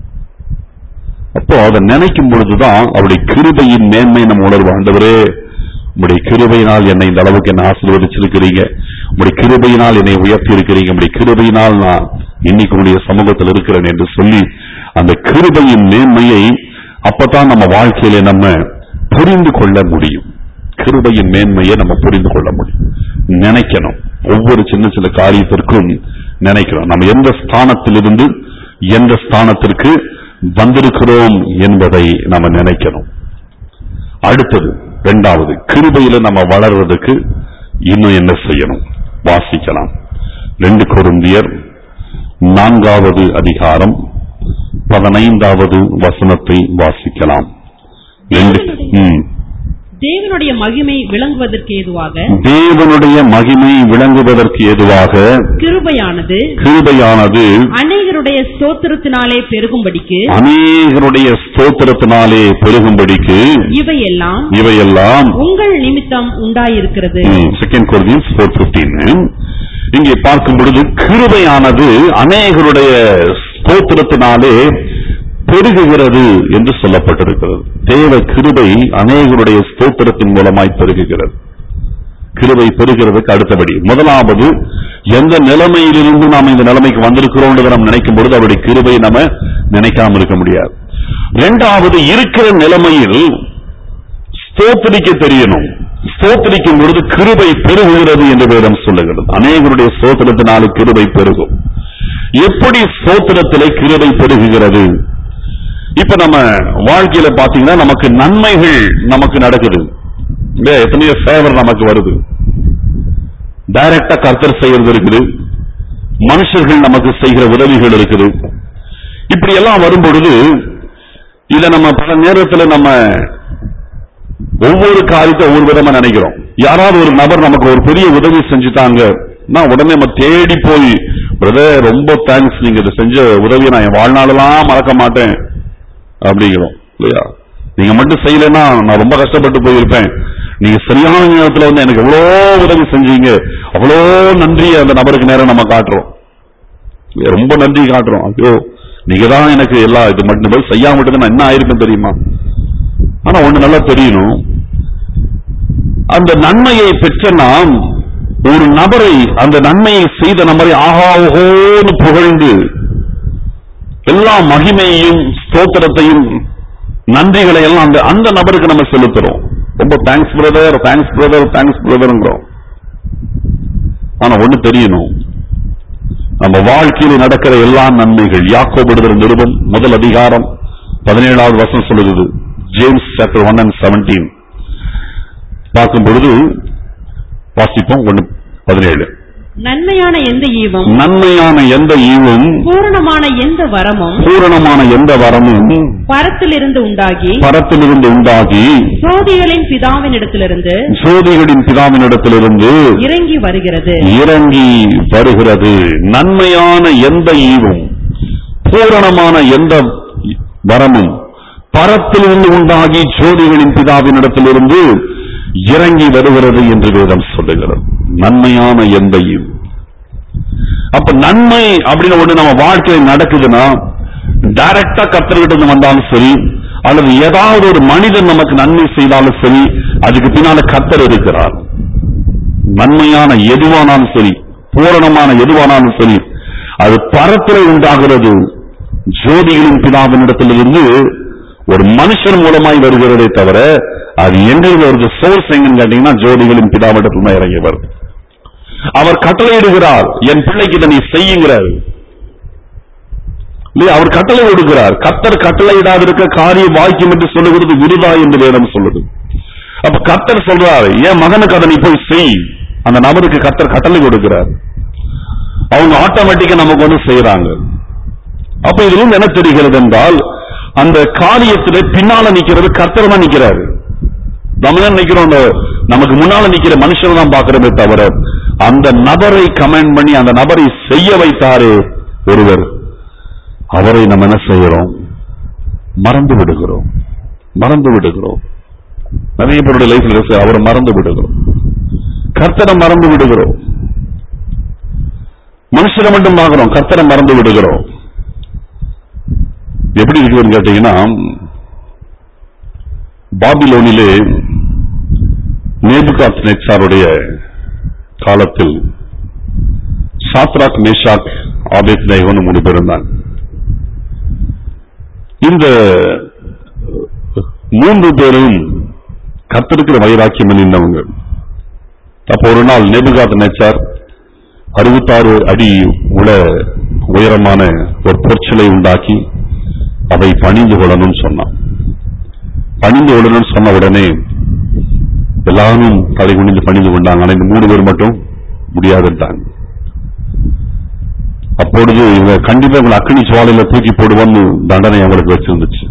அப்போ அதை நினைக்கும் பொழுதுதான் அவருடைய கிருபையின் மேன்மை நம்ம உணர்வு. ஆண்டவரே, உங்களுடைய கிருபையினால் என்னை இந்த அளவுக்கு என்ன ஆசீர்வதிச்சிருக்கிறீங்க, உங்களுடைய கிருபையினால் என்னை உயர்த்தி இருக்கிறீங்க, உங்களுடைய கிருபையினால் நான் இன்னைக்கு உங்களுடைய சமூகத்தில் இருக்கிறேன் என்று சொல்லி அந்த கிருபையின் மேன்மையை அப்பதான் நம்ம வாழ்க்கையில நம்ம புரிந்து கொள்ள முடியும். கிருபையின் மேன்மையை நம்ம புரிந்து கொள்ள முடியும். நினைக்கணும், ஒவ்வொரு சின்ன சின்ன காரியத்திற்கும் நினைக்கிறோம். நம்ம எந்த ஸ்தானத்திலிருந்து எந்த ஸ்தானத்திற்கு வந்திருக்கிறோம் என்பதை நம்ம நினைக்கணும். அடுத்தது இரண்டாவது, கிருபையில நம்ம வளர்வதற்கு இன்னும் என்ன செய்யணும் வாசிக்கலாம். ரெண்டு கொரிந்தியர் நான்காவது அதிகாரம் பதினைந்தாவது வசனத்தை வாசிக்கலாம். தேவனுடைய மகிமை விளங்குவதற்கு ஏதுவாக தேவனுடைய மகிமை விளங்குவதற்கு ஏதுவாக கிருபையானது கிருபையானது அநேகருடைய ஸ்தோத்திரத்தினாலே பெருகும்படிக்கு அநேகருடைய ஸ்தோத்திரத்தினாலே பெருகும்படிக்கு இவையெல்லாம் இவையெல்லாம் உங்கள் நிமித்தம் உண்டாயிருக்கிறது. செகண்ட் கொரிந்தியன்ஸ் நான்கு பதினைந்து. இங்கே பார்க்கும் பொழுது கிருபையானது அநேகருடைய ஸ்தோத்திரத்தினாலே பெருகுகிறது என்று சொல்லப்பட்டிருக்கிறது. தேவ கிருபை அநேகருடைய ஸ்தோத்திரத்தின் மூலமாய் பெருகுகிறது. கிருபை பெருகிறதுக்கு அடுத்தபடி முதலாவது, எந்த நிலைமையிலிருந்து நாம் இந்த நிலைமைக்கு வந்திருக்கிறோம் நாம் நினைக்கும் பொழுது அவருடைய கிருபை நம்ம நினைக்காம இருக்க முடியாது. இரண்டாவது, இருக்கிற நிலைமையில் ஸ்தோத்திரிக்க தெரியணும். ஸ்தோத்திரிக்கும் பொழுது கிருபை பெருகுகிறது என்று வேதம் சொல்லுகிறது. அநேகருடைய ஸ்தோத்திரத்தினாலே கிருபை பெருகும். எப்படி ஸ்தோத்திரத்திலே கிருபை பெருகுகிறது? இப்ப நம்ம வாழ்க்கையில பாத்தீங்கன்னா நமக்கு நன்மைகள் நமக்கு நடக்குது, எத்தனையோ ஃபேவர் நமக்கு வருது. டைரக்டா கர்த்தர் செய்யறது இருக்குது, மனுஷர்கள் நமக்கு செய்கிற உதவிகள் இருக்குது. இப்படி எல்லாம் வரும் பொழுது இத நம்ம பல நேரத்தில் நம்ம ஒவ்வொரு காரியத்தை ஒவ்வொரு விதமா நினைக்கிறோம். யாராவது ஒரு நபர் நமக்கு ஒரு பெரிய உதவி செஞ்சுட்டாங்க, நான் உடனே நம்ம தேடி போய், பிரதர் ரொம்ப தேங்க்ஸ், நீங்க இதை செஞ்ச உதவியை நான் என் வாழ்நாளெல்லாம் மறக்க மாட்டேன் அப்படிங்கிறோம் இல்லையா? நீங்க மட்டும் செய்யலன்னா நான் ரொம்ப கஷ்டப்பட்டு போயிருப்பேன், நீங்க சரியான நேரத்தில் வந்து எனக்கு எவ்வளோ உதவி செஞ்சீங்க, அவ்வளோ நன்றி அந்த நபருக்கு நேரம் நம்ம காட்டுறோம், ரொம்ப நன்றி காட்டுறோம். ஐயோ நீங்க தான் எனக்கு எல்லா இது மட்டும் செய்யாம மட்டும் நான் என்ன ஆயிருப்பேன் தெரியுமா? ஆனா ஒண்ணு நல்லா தெரியணும், அந்த நன்மையை பெற்ற நாம் ஒரு நபரை, அந்த நன்மையை செய்த நபரை ஆகாவோன்னு புகழ்ந்து எல்லா மகிமையையும் ஸ்தோத்திரத்தையும் நன்றிகளை எல்லாம் அந்த அந்த நபருக்கு நம்ம செலுத்துறோம். ரொம்ப thanks brother, thanks brother, thanks பிரதர்ங்கிறோம். ஆனா ஒண்ணு தெரியணும், நம்ம வாழ்க்கையில் நடக்கிற எல்லா நன்மைகள், யாக்கோபு எழுதின நிருபம் முதல் அதிகாரம் பதினேழாவது வசனம் சொல்லுகிறது. James chapter one and seventeen பார்க்கும் பொழுது வாசிப்போம். ஒன்னு பதினேழு. நன்மையான எந்த ஈவும் நன்மையான எந்த ஈவும் பூரணமான எந்த வரமும் பூரணமான எந்த வரமும் பரத்திலிருந்து உண்டாகி பரத்திலிருந்து உண்டாகி ஜோதிகளின் பிதாவினிடத்திலிருந்து ஜோதிகளின் பிதாவினிடத்திலிருந்து இறங்கி வருகிறது இறங்கி வருகிறது. நன்மையான எந்த ஈவும் பூரணமான எந்த வரமும் பரத்திலிருந்து உண்டாகி ஜோதிகளின் பிதாவினிடத்திலிருந்து இறங்கி வருகிறது என்று வேதம் சொல்லுகிறது. நன்மையான எந்த ஈவு. அப்ப நன்மை அப்படின்னு ஒண்ணு நம்ம வாழ்க்கையில் நடக்குதுன்னா டைரக்டா கர்த்தர்கிட்ட வந்தாலும் சரி, அல்லது ஏதாவது ஒரு மனிதன் நமக்கு நன்மை செய்தாலும் சரி, அதுக்கு பின்னால கர்த்தர் இருக்கிறார். நன்மையான எதுவானாலும் சரி, பூரணமான எதுவானாலும் சரி, அது பரத்திலே உண்டாகிறது. ஜோதிகளின் பிதாவினிடத்திலிருந்து ஒரு மனுஷன் மூலமாய் வருகிறதே தவிர அது எங்கிருந்து வருது? சோர்ஸ் எங்கன்னு கேட்டீங்கன்னா ஜோதிகளின் பிதாவிடத்தில் தான் இறங்கி வருது. அவர் கட்டளையிடுகிறார், என் பிள்ளைக்கு இதை நீ செய்யுங்கிறார். அவர் கட்டளை கொடுக்கிறார். கர்த்தர் கட்டளையிடாதிருக்க காரியம் வாய்க்கும் என்று சொல்லுகிறது விருதா என்று வேதம் சொல்லுது. அப்ப கர்த்தர் சொல்றாரு, என் மகனுக்கு அதை நீ போய் செய். அந்த நபருக்கு கர்த்தர் கட்டளை கொடுக்கிறார். அவங்க ஆட்டோமேட்டிக்கா நமக்கு வந்து செய்யறாங்க. அப்ப இதுல என்ன தெரிகிறது என்றால், அந்த காரியத்திலே பின்னால நிக்கிறது கர்த்தர் தான் நிக்கிறாரு. நம்ம என்ன நிக்கிறோம்? நமக்கு முன்னால நிக்கிற மனுஷன் தான் பாக்குறதே தவிர அந்த நபரை கமெண்ட் பண்ணி அந்த நபரை செய்ய வைத்தாரு ஒருவர், அவரை நம்ம என்ன செய்யறோம்? மறந்து விடுகிறோம். மறந்து விடுகிறோம். நிறைய பேருடைய லைஃப்ல அவரை மறந்து விடுகிறோம். கர்த்தரை மறந்து விடுகிறோம். மனுஷனை மட்டும் பார்க்கிறோம், கர்த்தரை மறந்து விடுகிறோம். எப்படி இருக்குன்னு கேட்டீங்கன்னா, பாபிலோனிலே நேபுகாத்நேச்சாருடைய காலத்தில் சாத்ராக், மேஷாக், ஆபேத்நேகோ மூணு பேர் இருந்தாங்க. இந்த மூன்று பேரும் கர்த்தருக்கு வைராக்கியம் நின்றவங்க. அப்போ ஒரு நாள் நேபுகாத்நேச்சார் அறுபத்தாறு அடி உள்ள உயரமான ஒரு பொற்சிலை உண்டாக்கி அதை பணிந்து கொள்ளணும்னு சொன்னான். பணிந்து கொள்ளணும்னு சொன்ன உடனே எல்லாரும் தலை குனிந்து பணிந்து கொண்டாங்க. ஆனா இந்த மூணு பேர் மட்டும் முடியாதுட்டாங்க. அப்பொழுது இவங்க கண்டிப்பா இவங்க அக்னி சுவாலையில தூக்கி போடுவோம்னு தண்டனை அவங்களுக்கு வச்சிருந்துச்சு.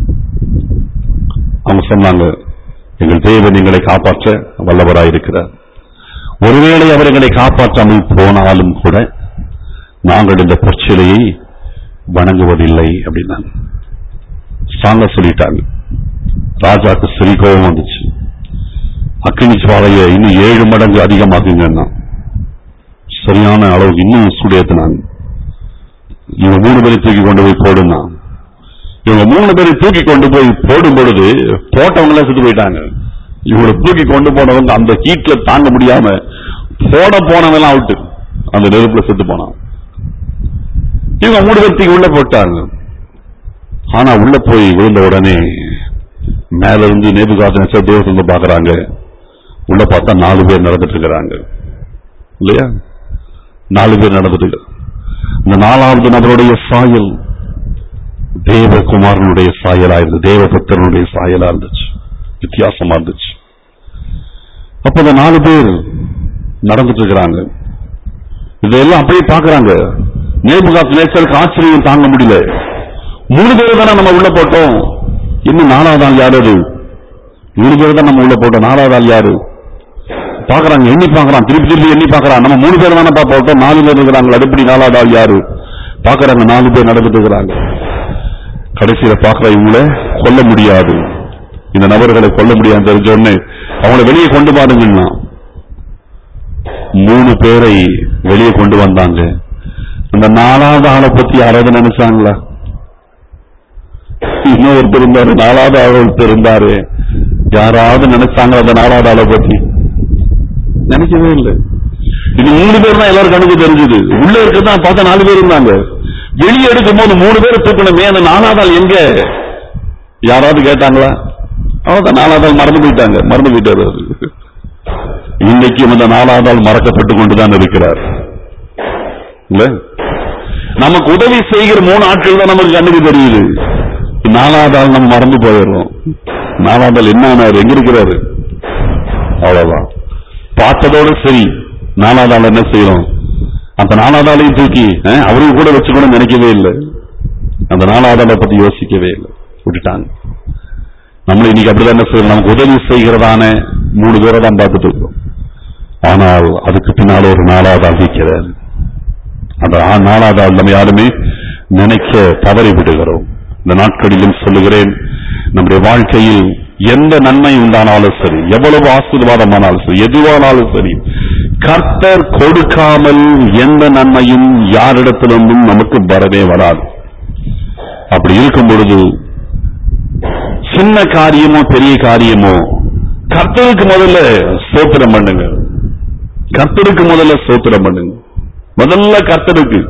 அவங்க சொன்னாங்க, எங்கள் தேவன் எங்களை காப்பாற்ற வல்லவராயிருக்கிறார். ஒருவேளை அவர் எங்களை காப்பாற்றாமல் போனாலும் கூட நாங்கள் இந்த பொற்சிலையை வணங்குவதில்லை அப்படின்னா ஸ்ட்ராங்கா சொல்லிட்டாங்க. ராஜாக்கு சரி கோபம் வந்துச்சு. அக்னி சுவாலையை இன்னும் ஏழு மடங்கு அதிகமாக்குங்கன்னா சரியான அளவுக்கு இன்னும் சூடேத்தினாங்க. இவங்க மூணு பேரை தூக்கி கொண்டு போய் போடுனா, இவங்க மூணு பேரை தூக்கி கொண்டு போய் போடும் பொழுது போட்டவங்களே செத்து போயிட்டாங்க. இவங்களை தூக்கி கொண்டு போனவங்க அந்த ஹீட்ல தாங்க முடியாம போட போனவெல்லாம் அவுட்டு, அந்த நெருப்புல செத்து போனான். இவங்க மூணு பேர்த்துக்கு உள்ள போட்டாங்க. ஆனா உள்ள போய் விழுந்த உடனே மேல இருந்து நேபுகாத்நேச்சார் தேவத்தை பாக்குறாங்க. உள்ள பார்த்தா நாலு பேர் நடந்துட்டு இருக்கிறாங்க இல்லையா? நாலு பேர் நடந்துட்டு. இந்த நாலாவது நபருடைய சாயல் தேவகுமாரனுடைய சாயலா இருந்தது, தேவபக்தனுடைய சாயலா இருந்துச்சு, வித்தியாசமா இருந்துச்சு. அப்ப இந்த நாலு பேர் நடந்துட்டு இருக்கிறாங்க. இதெல்லாம் அப்படியே பாக்குறாங்க. நேபுகாத்நேச்சாருக்கு ஆச்சரியம் தாங்க முடியல. மூணு பேர் தானே நம்ம உள்ள போட்டோம், இன்னும் நாலாவது ஆள் யாரு? அது மூணு பேர் தான் நம்ம உள்ள போட்டோம், நாலாவது ஆள் யாரு? பாக்குறாங்க, எண்ணி பாக்குறான், திருப்பி திருப்பி எண்ணி பாக்குறான். நம்ம மூணு பேர் தானே போட்டோம், நாலு பேர் இருக்கிறாங்க, அது எப்படி நாலாவது ஆள் யாரு? பாக்குறாங்க, நாலு பேர் நடந்துட்டு இருக்கிறாங்க. கடைசியில பாக்குற இவங்களை கொல்ல முடியாது, இந்த நபர்களை கொல்ல முடியாது தெரிஞ்சோன்னு அவங்களை வெளியே கொண்டு பாருங்கன்னா மூணு பேரை வெளியே கொண்டு வந்தாங்க. அந்த நாலாவது ஆளை பத்தி யாராவது நினைச்சாங்களா? இன்னும் ஒருத்தர் இருந்தாரு, நாலாவது ஆள் ஒருத்தர் இருந்தாரு, யாராவது நினைச்சாங்க அந்த நாலாவது ஆளை பத்தி? நினைக்கவே இல்லை. இது மூணு பேர் தான் எல்லாரும் கணக்கு தெரிஞ்சது. உள்ள இருக்கதான் பார்த்தா நாலு பேர் இருந்தாங்க. வெளியே எடுக்கும் போது மூணு பேர் தூக்கணுமே, அந்த நாலாவது ஆள் எங்க? யாராவது கேட்டாங்களா? அவதான் நாலாவது ஆள் மறந்து போயிட்டாங்க, மறந்து போயிட்டாரு. இன்னைக்கும் அந்த நாலாவது ஆள் மறக்கப்பட்டு கொண்டுதான் இருக்கிறார். இல்ல, நமக்கு உதவி செய்கிற மூணு ஆட்கள் தான் நமக்கு கண்ணுக்கு தெரியுது. நாலாவது ஆள் நம்ம மறந்து போயிடுறோம். நாலாவது ஆள் என்ன, எங்க இருக்கிறாரு? அவ்வளவுதான். பார்த்ததோட சரி, நாலாவது ஆள் என்ன செய்யறோம்? அந்த நாலாவது ஆளையும் தூக்கி அவரையும் கூட வச்சு கூட நினைக்கவே இல்லை. அந்த நாலாவது ஆளை பத்தி யோசிக்கவே இல்லை, விட்டுட்டாங்க. நம்மள இன்னைக்கு அப்படிதான் என்ன செய்யறோம்? நமக்கு உதவி செய்கிறதான மூணு பேரை தான் பார்த்துட்டு இருக்கோம். ஆனால் அதுக்கு பின்னால் ஒரு நாலாவது ஆள் இருக்கிறார். அந்த நாலாவது ஆள் நம்ம யாருமே நினைக்க தவறி விடுகிறோம். இந்த நாட்களிலும் சொல்லுகிறேன், நம்முடைய வாழ்க்கையில் எந்த நன்மை உண்டானாலும் சரி, எவ்வளவு ஆசீர்வாதமானாலும் சரி, எதுவானாலும் சரி, கர்த்தர் கொடுக்காமல் எந்த நன்மையும் யாரிடத்திலிருந்தும் நமக்கு வரவே வராது. அப்படி இருக்கும் பொழுது சின்ன காரியமோ பெரிய காரியமோ கர்த்தருக்கு முதல்ல ஸ்தோத்திரம் பண்ணுங்க. கர்த்தருக்கு முதல்ல ஸ்தோத்திரம் பண்ணுங்க. முதல்ல கர்த்தருக்கு.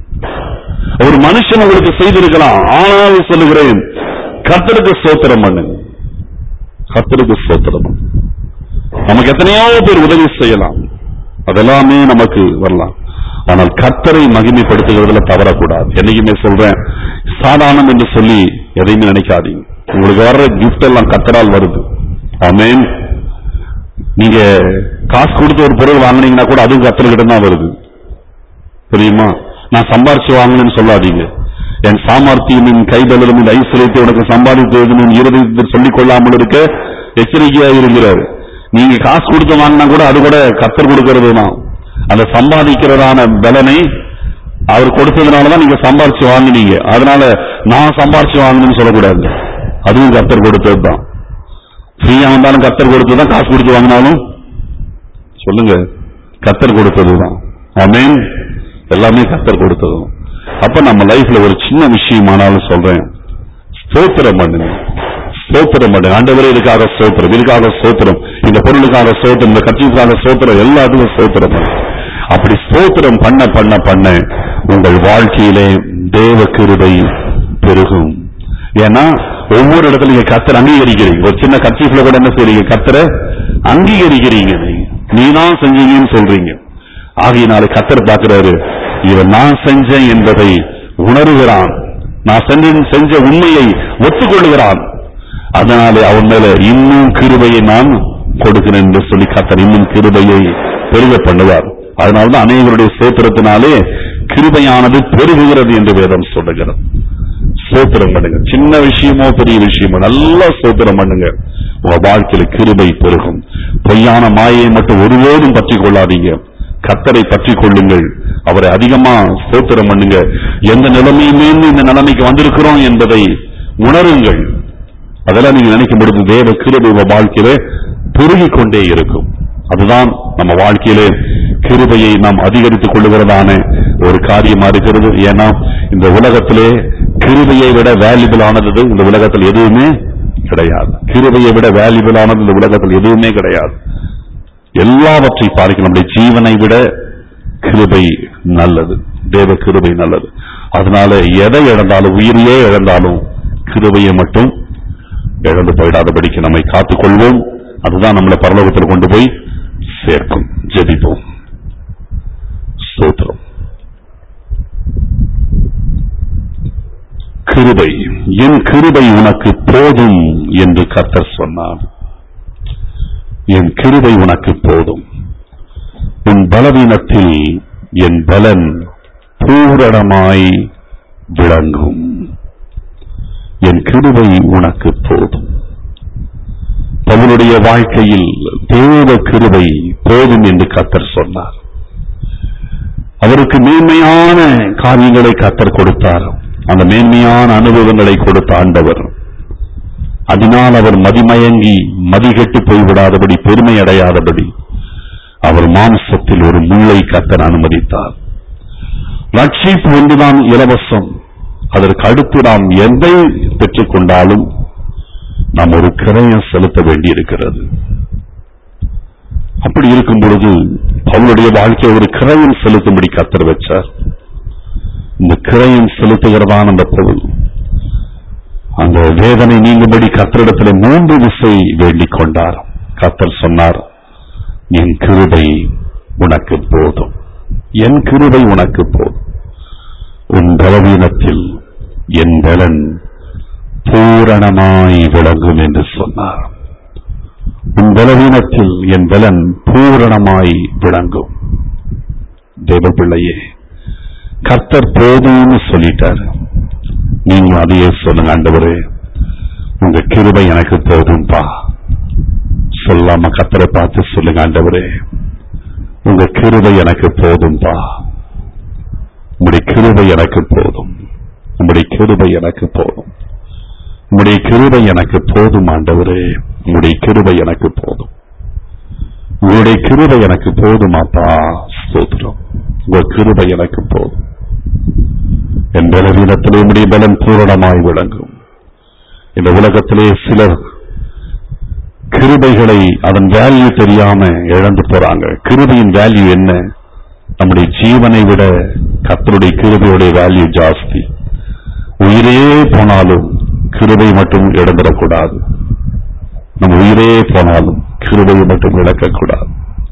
ஒரு மனுஷன் உங்களுக்கு செய்திருக்கலாம், ஆனால் சொல்லுகிறேன், கர்த்தருக்கு ஸ்தோத்திரம் பண்ணுங்க. கர்த்தருக்கு ஸ்தோத்திரம். நமக்கு எத்தனையோ பேர் உதவி செய்யலாம், அதெல்லாமே நமக்கு வரலாம். ஆனால் கர்த்தரை மகிமைப்படுத்துகிறதுல தவறக்கூடாது. என்னைக்குமே சொல்றேன், சாதாரணம் என்று சொல்லி எதையுமே நினைக்காதீங்க. உங்களுக்கு வர்ற கிஃப்ட் எல்லாம் கர்த்தரால் வருது. ஆமென். நீங்க காசு கொடுத்து ஒரு பொருள் வாங்கினீங்கன்னா கூட அதுவும் கர்த்தர்கிட்ட தான் வருது. தெரியுமா? நான் சம்பாரிச்சு வாங்கினேன்னு சொல்லாதீங்க. என் சாமர்த்தியம், என் கைதலும், இந்த ஐஸ்வர்யத்தை உனக்கு சம்பாதித்து இருதயத்தில் சொல்லிக் கொள்ளாமல் இருக்க எச்சரிக்கையா இருக்கிறார். நீங்க காசு கொடுத்து வாங்கினா கூட அது கூட கர்த்தர் கொடுக்கிறது தான். அந்த சம்பாதிக்கிறதான பலனை அவர் கொடுத்ததுனாலதான் நீங்க சம்பாரிச்சு வாங்கினீங்க. அதனால நான் சம்பாரிச்சு வாங்கணும்னு சொல்லக்கூடாது. அதுவும் கர்த்தர் கொடுத்தது தான். ஃப்ரீயா வந்தாலும் கர்த்தர் கொடுத்ததுதான், காசு கொடுத்து வாங்கினாலும் சொல்லுங்க கர்த்தர் கொடுத்ததுதான். ஆமென். எல்லாமே கர்த்தர் கொடுத்தது. அப்ப நம்ம லைஃப்ல ஒரு சின்ன விஷயமானாலும் சொல்றேன், ஸ்தோத்திரம் பண்ணுங்க. ஸ்தோத்திரம் பண்ணுங்க. ஆண்டவரே இதுக்காக ஸ்தோத்திரம், இதுக்காக ஸ்தோத்திரம், இந்த பொருளுக்காக ஸ்தோத்திரம், இந்த கட்சிக்காக ஸ்தோத்திரம், எல்லாத்துக்கும் ஸ்தோத்திரம் பண்ணுங்க. அப்படி ஸ்தோத்திரம் பண்ண பண்ண பண்ண உங்கள் வாழ்க்கையிலே தேவ கிருபை பெருகும். ஏன்னா ஒவ்வொரு இடத்துல நீங்க கர்த்தரை அங்கீகரிக்கிறீங்க. ஒரு சின்ன கட்சிக்குள்ள கூட என்ன செய்றீங்க? கர்த்தரை அங்கீகரிக்கிறீங்க. நீதான் செஞ்சீங்கன்னு சொல்றீங்க. ஆகையினால கர்த்தர் பார்க்கிறாரு, இவன் நான் செஞ்சேன் என்பதை உணர்கிறான், நான் செஞ்ச உண்மையை ஒத்துக்கொள்கிறான். அதனாலே அவன் மேல இன்னும் கிருபையை நான் கொடுக்கிறேன் என்று சொல்லி கர்த்தர் இன்னும் கிருபையை பெருக பண்ணுவார். அதனால்தான் அநேகருடைய ஸ்தோத்திரத்தினாலே கிருபையானது பெருகுகிறது என்று வேதம் சொல்லுகிறது. ஸ்தோத்திரம் பண்ணுங்க. சின்ன விஷயமோ பெரிய விஷயமோ நல்லா ஸ்தோத்திரம் பண்ணுங்க. உங்க வாழ்க்கையில கிருபை பெருகும். பொய்யான மாயை மட்டும் ஒருபோதும் பற்றி கொள்ளாதீங்க. கர்த்தரை பற்றி கொள்ளுங்கள். அவரை அதிகமா ஸ்தோத்திரம் பண்ணுங்க. எந்த நிலைமையுமே இந்த நிலைமைக்கு வந்திருக்கிறோம் என்பதை உணருங்கள். அதெல்லாம் நீங்க நினைக்கும் பொழுது தேவ கிருபை உங்க வாழ்க்கையில பெருகிக் கொண்டே இருக்கும். அதுதான் நம்ம வாழ்க்கையிலே கிருபையை நாம் அதிகரித்துக் கொள்ளுகிறதான ஒரு காரியமா இருக்கிறது. ஏன்னா இந்த உலகத்திலே கிருபையை விட வேல்யூபிள் ஆனது இந்த உலகத்தில் எதுவுமே கிடையாது. கிருபையை விட வேல்யூபிள் ஆனது இந்த உலகத்தில் எதுவுமே கிடையாது. எல்லாவற்றை பார்க்க நம்முடைய ஜீவனை விட கிருபை நல்லது. தேவ கிருபை நல்லது. அதனால எதை இழந்தாலும், உயிரையே இழந்தாலும் கிருபையை மட்டும் இழந்து போயிடாதபடிக்கு நம்மை காத்துக் கொள்வோம். அதுதான் நம்மளை பரலோகத்தில் கொண்டு போய் சேர்க்கும். ஜெபிப்போம். ஸ்தோத்திரம். கிருபை, என் கிருபை உனக்கு போதும் என்று கர்த்தர் சொன்னார். என் கிருபை உனக்கு போதும். உன் பலவீனத்தில் என் பலன் பூரணமாய் விளங்கும். என் கிருபை உனக்கு போதும். பவுலுடைய வாழ்க்கையில் தேவ கிருபை போதும் என்று கர்த்தர் சொன்னார். அவருக்கு மேன்மையான காரியங்களை கர்த்தர் கொடுத்தார். அந்த மேன்மையான அனுபவங்களை கொடுத்த ஆண்டவர், அதனால் அவர் மதிமயங்கி மதிகெட்டு போய்விடாதபடி, பெருமை அடையாதபடி அவர் மாம்சத்தில் ஒரு முள்ளை கர்த்தர் அனுமதித்தார். ரட்சிப்பு ஒன்றுதான் இலவசம். அதற்கு அடுத்து நாம் எதை பெற்றுக் கொண்டாலும் நாம் ஒரு கிரயம் செலுத்த வேண்டியிருக்கிறது. அப்படி இருக்கும் பொழுது அவருடைய வாழ்க்கை ஒரு கிரயம் செலுத்தும்படி கர்த்தர் வச்சார். இந்த கிரயம் செலுத்துகிறதான் அந்த பொருள். அந்த வேதனை நீங்கும்படி கர்த்தரிடத்தில் மூன்று விசை வேண்டிக் கொண்டார். கர்த்தர் சொன்னார், என் கிருபை உனக்கு போதும். என் கிருபை உனக்கு போதும். உன் பலவீனத்தில் என் பலன் பூரணமாய் விளங்கும் என்று சொன்னார். உன் பலவீனத்தில் என் பலன் பூரணமாய் விளங்கும். தேவ பிள்ளையே, கர்த்தர் போதும்னு சொல்லிட்டாரு. நீங்க அதையே சொல்லுங்க, ஆண்டவரே உங்க கிருபை எனக்கு போதும்பா. சொல்லாம கர்த்தரை பார்த்து சொல்லுங்க, ஆண்டவரே உங்க கிருபை எனக்கு போதும்பா. உங்களுடைய கிருபை எனக்கு போதும், உங்களுடைய கிருபை எனக்கு போதும், உங்களுடைய கிருபை எனக்கு போதும் ஆண்டவரே, உங்களுடைய கிருபை எனக்கு போதும், உங்களுடைய கிருபை எனக்கு போதுமாப்பா. ஸ்தோத்திரம். உங்க கிருபை எனக்கு போதும். என் பலவீனத்திலே உம்முடைய பலன் பூரணமாய் விளங்கும். இந்த உலகத்திலே சிலர் கிருபைகளை அதன் வேல்யூ தெரியாம இழந்து போறாங்க. கிருபையின் வேல்யூ என்ன? நம்முடைய ஜீவனை விட கர்த்தருடைய கிருபையுடைய வேல்யூ ஜாஸ்தி. உயிரே போனாலும் கிருபை மட்டும் இழந்துடக்கூடாது. நம்ம உயிரே போனாலும் கிருபையை மட்டும் இழக்கக்கூடாது.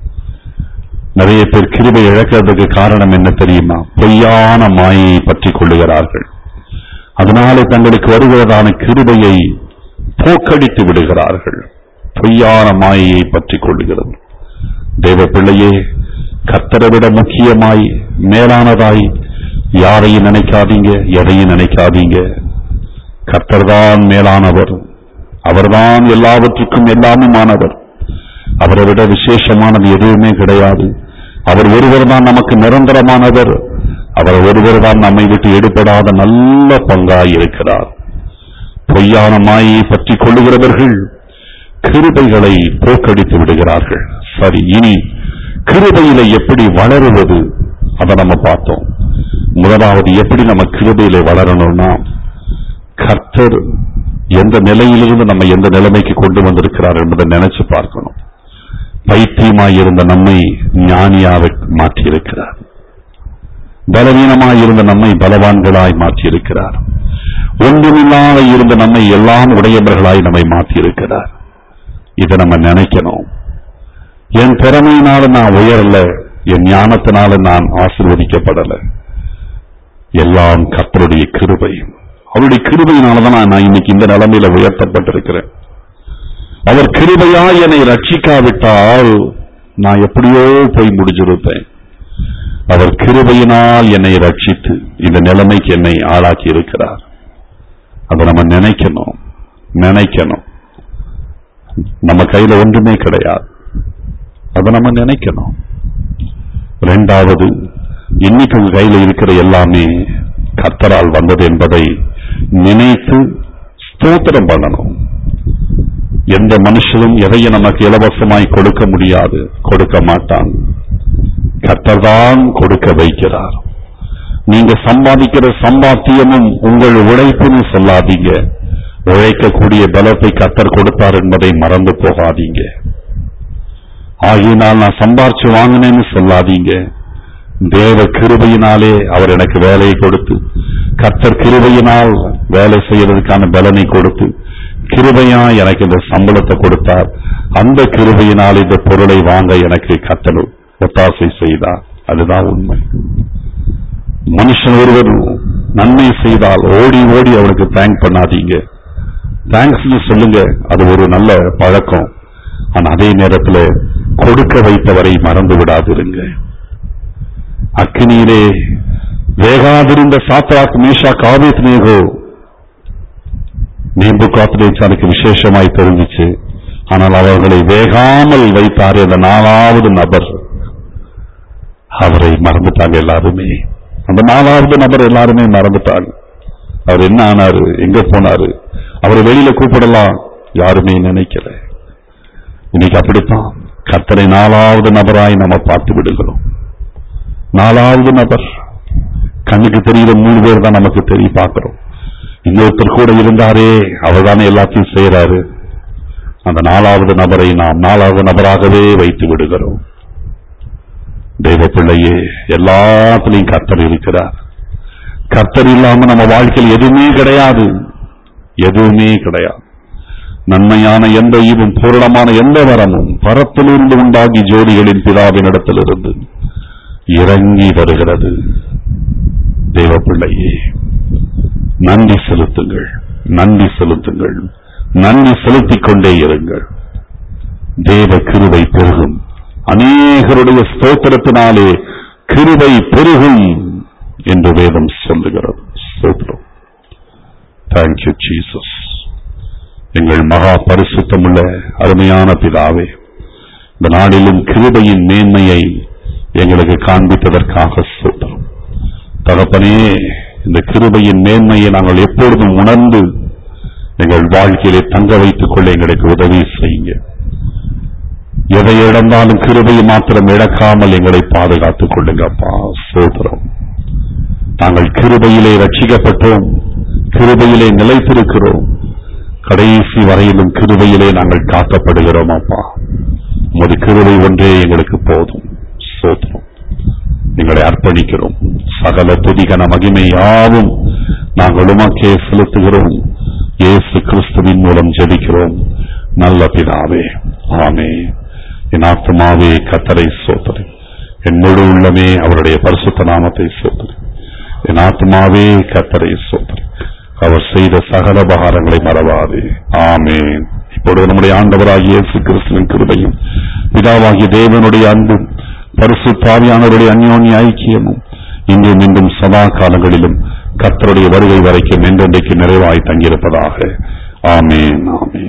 நிறைய பேர் கிருபை இழக்கிறதுக்கு காரணம் என்ன தெரியுமா? பொய்யான மாயை பற்றி கொள்ளுகிறார்கள். அதனாலே தங்களுக்கு வருகிறதான கிருபையை போக்கடித்து விடுகிறார்கள். பொய்யான மாயையை பற்றி கொள்ளுகிறது. தேவ பிள்ளையே, கர்த்தரை விட முக்கியமாய் மேலானதாய் யாரையும் நினைக்காதீங்க, எதையும் நினைக்காதீங்க. கர்த்தர்தான் மேலானவர். அவர்தான் எல்லாவற்றுக்கும் எல்லாமுமானவர். அவரை விட விசேஷமானது எதுவுமே கிடையாது. அவர் ஒருவர் தான் நமக்கு நிரந்தரமானவர். அவர் ஒருவர் தான் நம்மை விட்டு எடுபடாத நல்ல பங்காய் இருக்கிறார். பொய்யான மாயை பற்றி கொள்ளுகிறவர்கள் கிருபைகளை போக்கடித்து விடுகிறார்கள். சரி, இனி கிருபையில எப்படி வளருவது அதை நம்ம பார்த்தோம். முதலாவது எப்படி நம்ம கிருபையில வளரணும்னா, கர்த்தர் எந்த நிலையிலிருந்து நம்ம எந்த நிலைமைக்கு கொண்டு வந்திருக்கிறார் என்பதை நினைச்சு பார்க்கணும். பைத்தியமாய் இருந்த நம்மை ஞானியாக மாற்றியிருக்கிறார். பலவீனமாய் இருந்த நம்மை பலவான்களாய் மாற்றியிருக்கிறார். ஒன்றுமில்லாத இருந்த நம்மை எல்லாம் உடையவர்களாய் நம்மை மாற்றியிருக்கிறார். இதை நம்ம நினைக்கணும். என் திறமையினால நான் உயரல, என் ஞானத்தினால நான் ஆசீர்வதிக்கப்படல. எல்லாம் கர்த்தருடைய கிருபை. அவருடைய கிருபையினாலதான் நான் இன்னைக்கு இந்த நிலைமையில உயர்த்தப்பட்டிருக்கிறேன். அவர் கிருபையா என்னை ரட்சிக்காவிட்டால் நான் எப்படியோ போய் முடிஞ்சிருப்பேன். அவர் கிருபையினால் என்னை ரட்சித்து இந்த நிலைமைக்கு என்னை ஆளாக்கி இருக்கிறார். அதை நம்ம நினைக்கணும் நினைக்கணும் நம்ம கையில ஒன்றுமே கிடையாது. அதை நம்ம நினைக்கணும். இரண்டாவது, இன்னைக்கு உங்க கையில இருக்கிற எல்லாமே கர்த்தரால் வந்தது என்பதை நினைத்து ஸ்தோத்திரம் பண்ணணும். எந்த மனுஷனும் எதையும் நமக்கு இலவசமாய் கொடுக்க முடியாது, கொடுக்க மாட்டான். கர்த்தர் தான் கொடுக்க வைக்கிறார். நீங்க சம்பாதிக்கிற சம்பாத்தியமும் உங்கள் உழைப்புன்னு சொல்லாதீங்க. உழைக்கக்கூடிய பலத்தை கர்த்தர் கொடுத்தார் என்பதை மறந்து போகாதீங்க. ஆகினால் நான் சம்பாரிச்சு வாங்கினேன்னு சொல்லாதீங்க. தேவ கிருபையினாலே அவர் எனக்கு வேலையை கொடுத்து, கர்த்தர் கிருபையினால் வேலை செய்யறதுக்கான பலனை கொடுத்து, கிருபையா எனக்கு இந்த சம்பளத்தை கொடுத்தார். அந்த கிருபையினால் இந்த பொருளை வாங்க எனக்கு கர்த்தர் ஒத்தாசை செய்தார். அதுதான் உண்மை. மனுஷன் ஒருவர் நன்மை செய்தால் ஓடி ஓடி அவனுக்கு தேங்க் பண்ணாதீங்க. தேங்க்ஸ் சொல்லுங்க, அது ஒரு நல்ல பழக்கம். ஆனா அதே நேரத்தில் கொடுக்க வைத்தவரை மறந்து விடாதிருங்க. அக்கினியிலே வேகாதிருந்த சாத்ராக், மேஷாக், ஆபேத்நேகோ நேபுகாத்நேச்சாருக்கு விசேஷமாய் தெரிஞ்சிச்சு. ஆனால் அவர்களை வேகாமல் வைத்தார் அந்த நாலாவது நபர். அவரை மறந்துட்டாங்க எல்லாருமே. அந்த நாலாவது நபர் எல்லாருமே மறந்துட்டாங்க. அவர் என்ன ஆனாரு, எங்க போனாரு, அவரை வெளியில கூப்பிடலாம், யாருமே நினைக்கல. இன்னைக்கு அப்படித்தான் கர்த்தரை நாலாவது நபராய் நம்ம பார்த்து விடுகிறோம். நாலாவது நபர், கண்ணுக்கு தெரிகிற மூணு பேர் தான் நமக்கு தெரிய பார்க்கிறோம். இன்னொருத்தர் கூட இருந்தாரே, அவர் தானே எல்லாத்தையும் செய்யறாரு. அந்த நாலாவது நபரை நாம் நாலாவது நபராகவே வைத்து விடுகிறோம். தெய்வ பிள்ளையே, எல்லாத்திலையும் கர்த்தர் இருக்கிறார். கர்த்தர் இல்லாம நம்ம வாழ்க்கையில் எதுவுமே கிடையாது, எதுவுமே கிடையாது. நன்மையான எந்த ஈவும் பூரணமான எந்த வரமும் பரத்திலிருந்து உண்டாகி ஜோடிகளின் பிதாவின் இடத்திலிருந்து இறங்கி வருகிறது. தெய்வ பிள்ளையே, நன்றி செலுத்துங்கள், நன்றி செலுத்துங்கள், நன்றி செலுத்திக் கொண்டே இருங்கள். தேவ கிருபை பெருகும். அநேகருடைய ஸ்தோத்திரத்தினாலே கிருபை பெருகும் என்று வேதம் சொல்லுகிறது. ஸ்தோத்திரம். Thank you Jesus. எங்கள் மகா பரிசுத்தமுள்ள அருமையான பிதாவே, இந்த நாளிலும் கிருபையின் மேன்மையை எங்களுக்கு காண்பித்ததற்காக ஸ்தோத்திரம். தகப்பனே, இந்த கிருபையின் மேன்மையை நாங்கள் எப்பொழுதும் உணர்ந்து எங்கள் வாழ்க்கையிலே தங்க வைத்துக் கொள்ள எங்களுக்கு உதவி செய்யுங்க. எதை இழந்தாலும் கிருபையை மாத்திரம் இழக்காமல் எங்களை பாதுகாத்துக் கொள்ளுங்கப்பா. ஸ்தோத்திரம். நாங்கள் கிருபையிலே ரட்சிக்கப்பட்டோம், கிருபையிலே நிலைத்திருக்கிறோம், கடைசி வரையிலும் கிருபையிலே நாங்கள் காக்கப்படுகிறோம். அப்பா, உமது கிருபை ஒன்றே எங்களுக்கு போதும். ஸ்தோத்திரம். எங்களை அர்ப்பணிக்கிறோம். சகல துதிகன மகிமை யாவும் நாங்கள் உமக்கே செலுத்துகிறோம். இயேசு கிறிஸ்துவின் மூலம் ஜெபிக்கிறோம் நல்ல பிதாவே, ஆமென். என் ஆத்துமாவே கர்த்தரை ஸ்தோத்திரி, என் முழு உள்ளமே அவருடைய பரிசுத்த நாமத்தை ஸ்தோத்திரி. என் ஆத்துமாவே கர்த்தரை ஸ்தோத்திரி, அவர் செய்த சகல உபகாரங்களை மறவாதே. ஆமென். இப்பொழுது நம்முடைய ஆண்டவராகிய இயேசு கிறிஸ்துவின் கிருபையும் பிதாவாகிய தேவனுடைய அன்பும் பரிசுத்த ஆவியானவருடைய அந்யோன்ய ஐக்கியமும் இன்றும் இன்றும் சதா காலங்களிலும் கர்த்தருடைய வருகை வரைக்கும் என்றென்றைக்கு நிறைவாய் தங்கியிருப்பதாக. ஆமென், ஆமென்.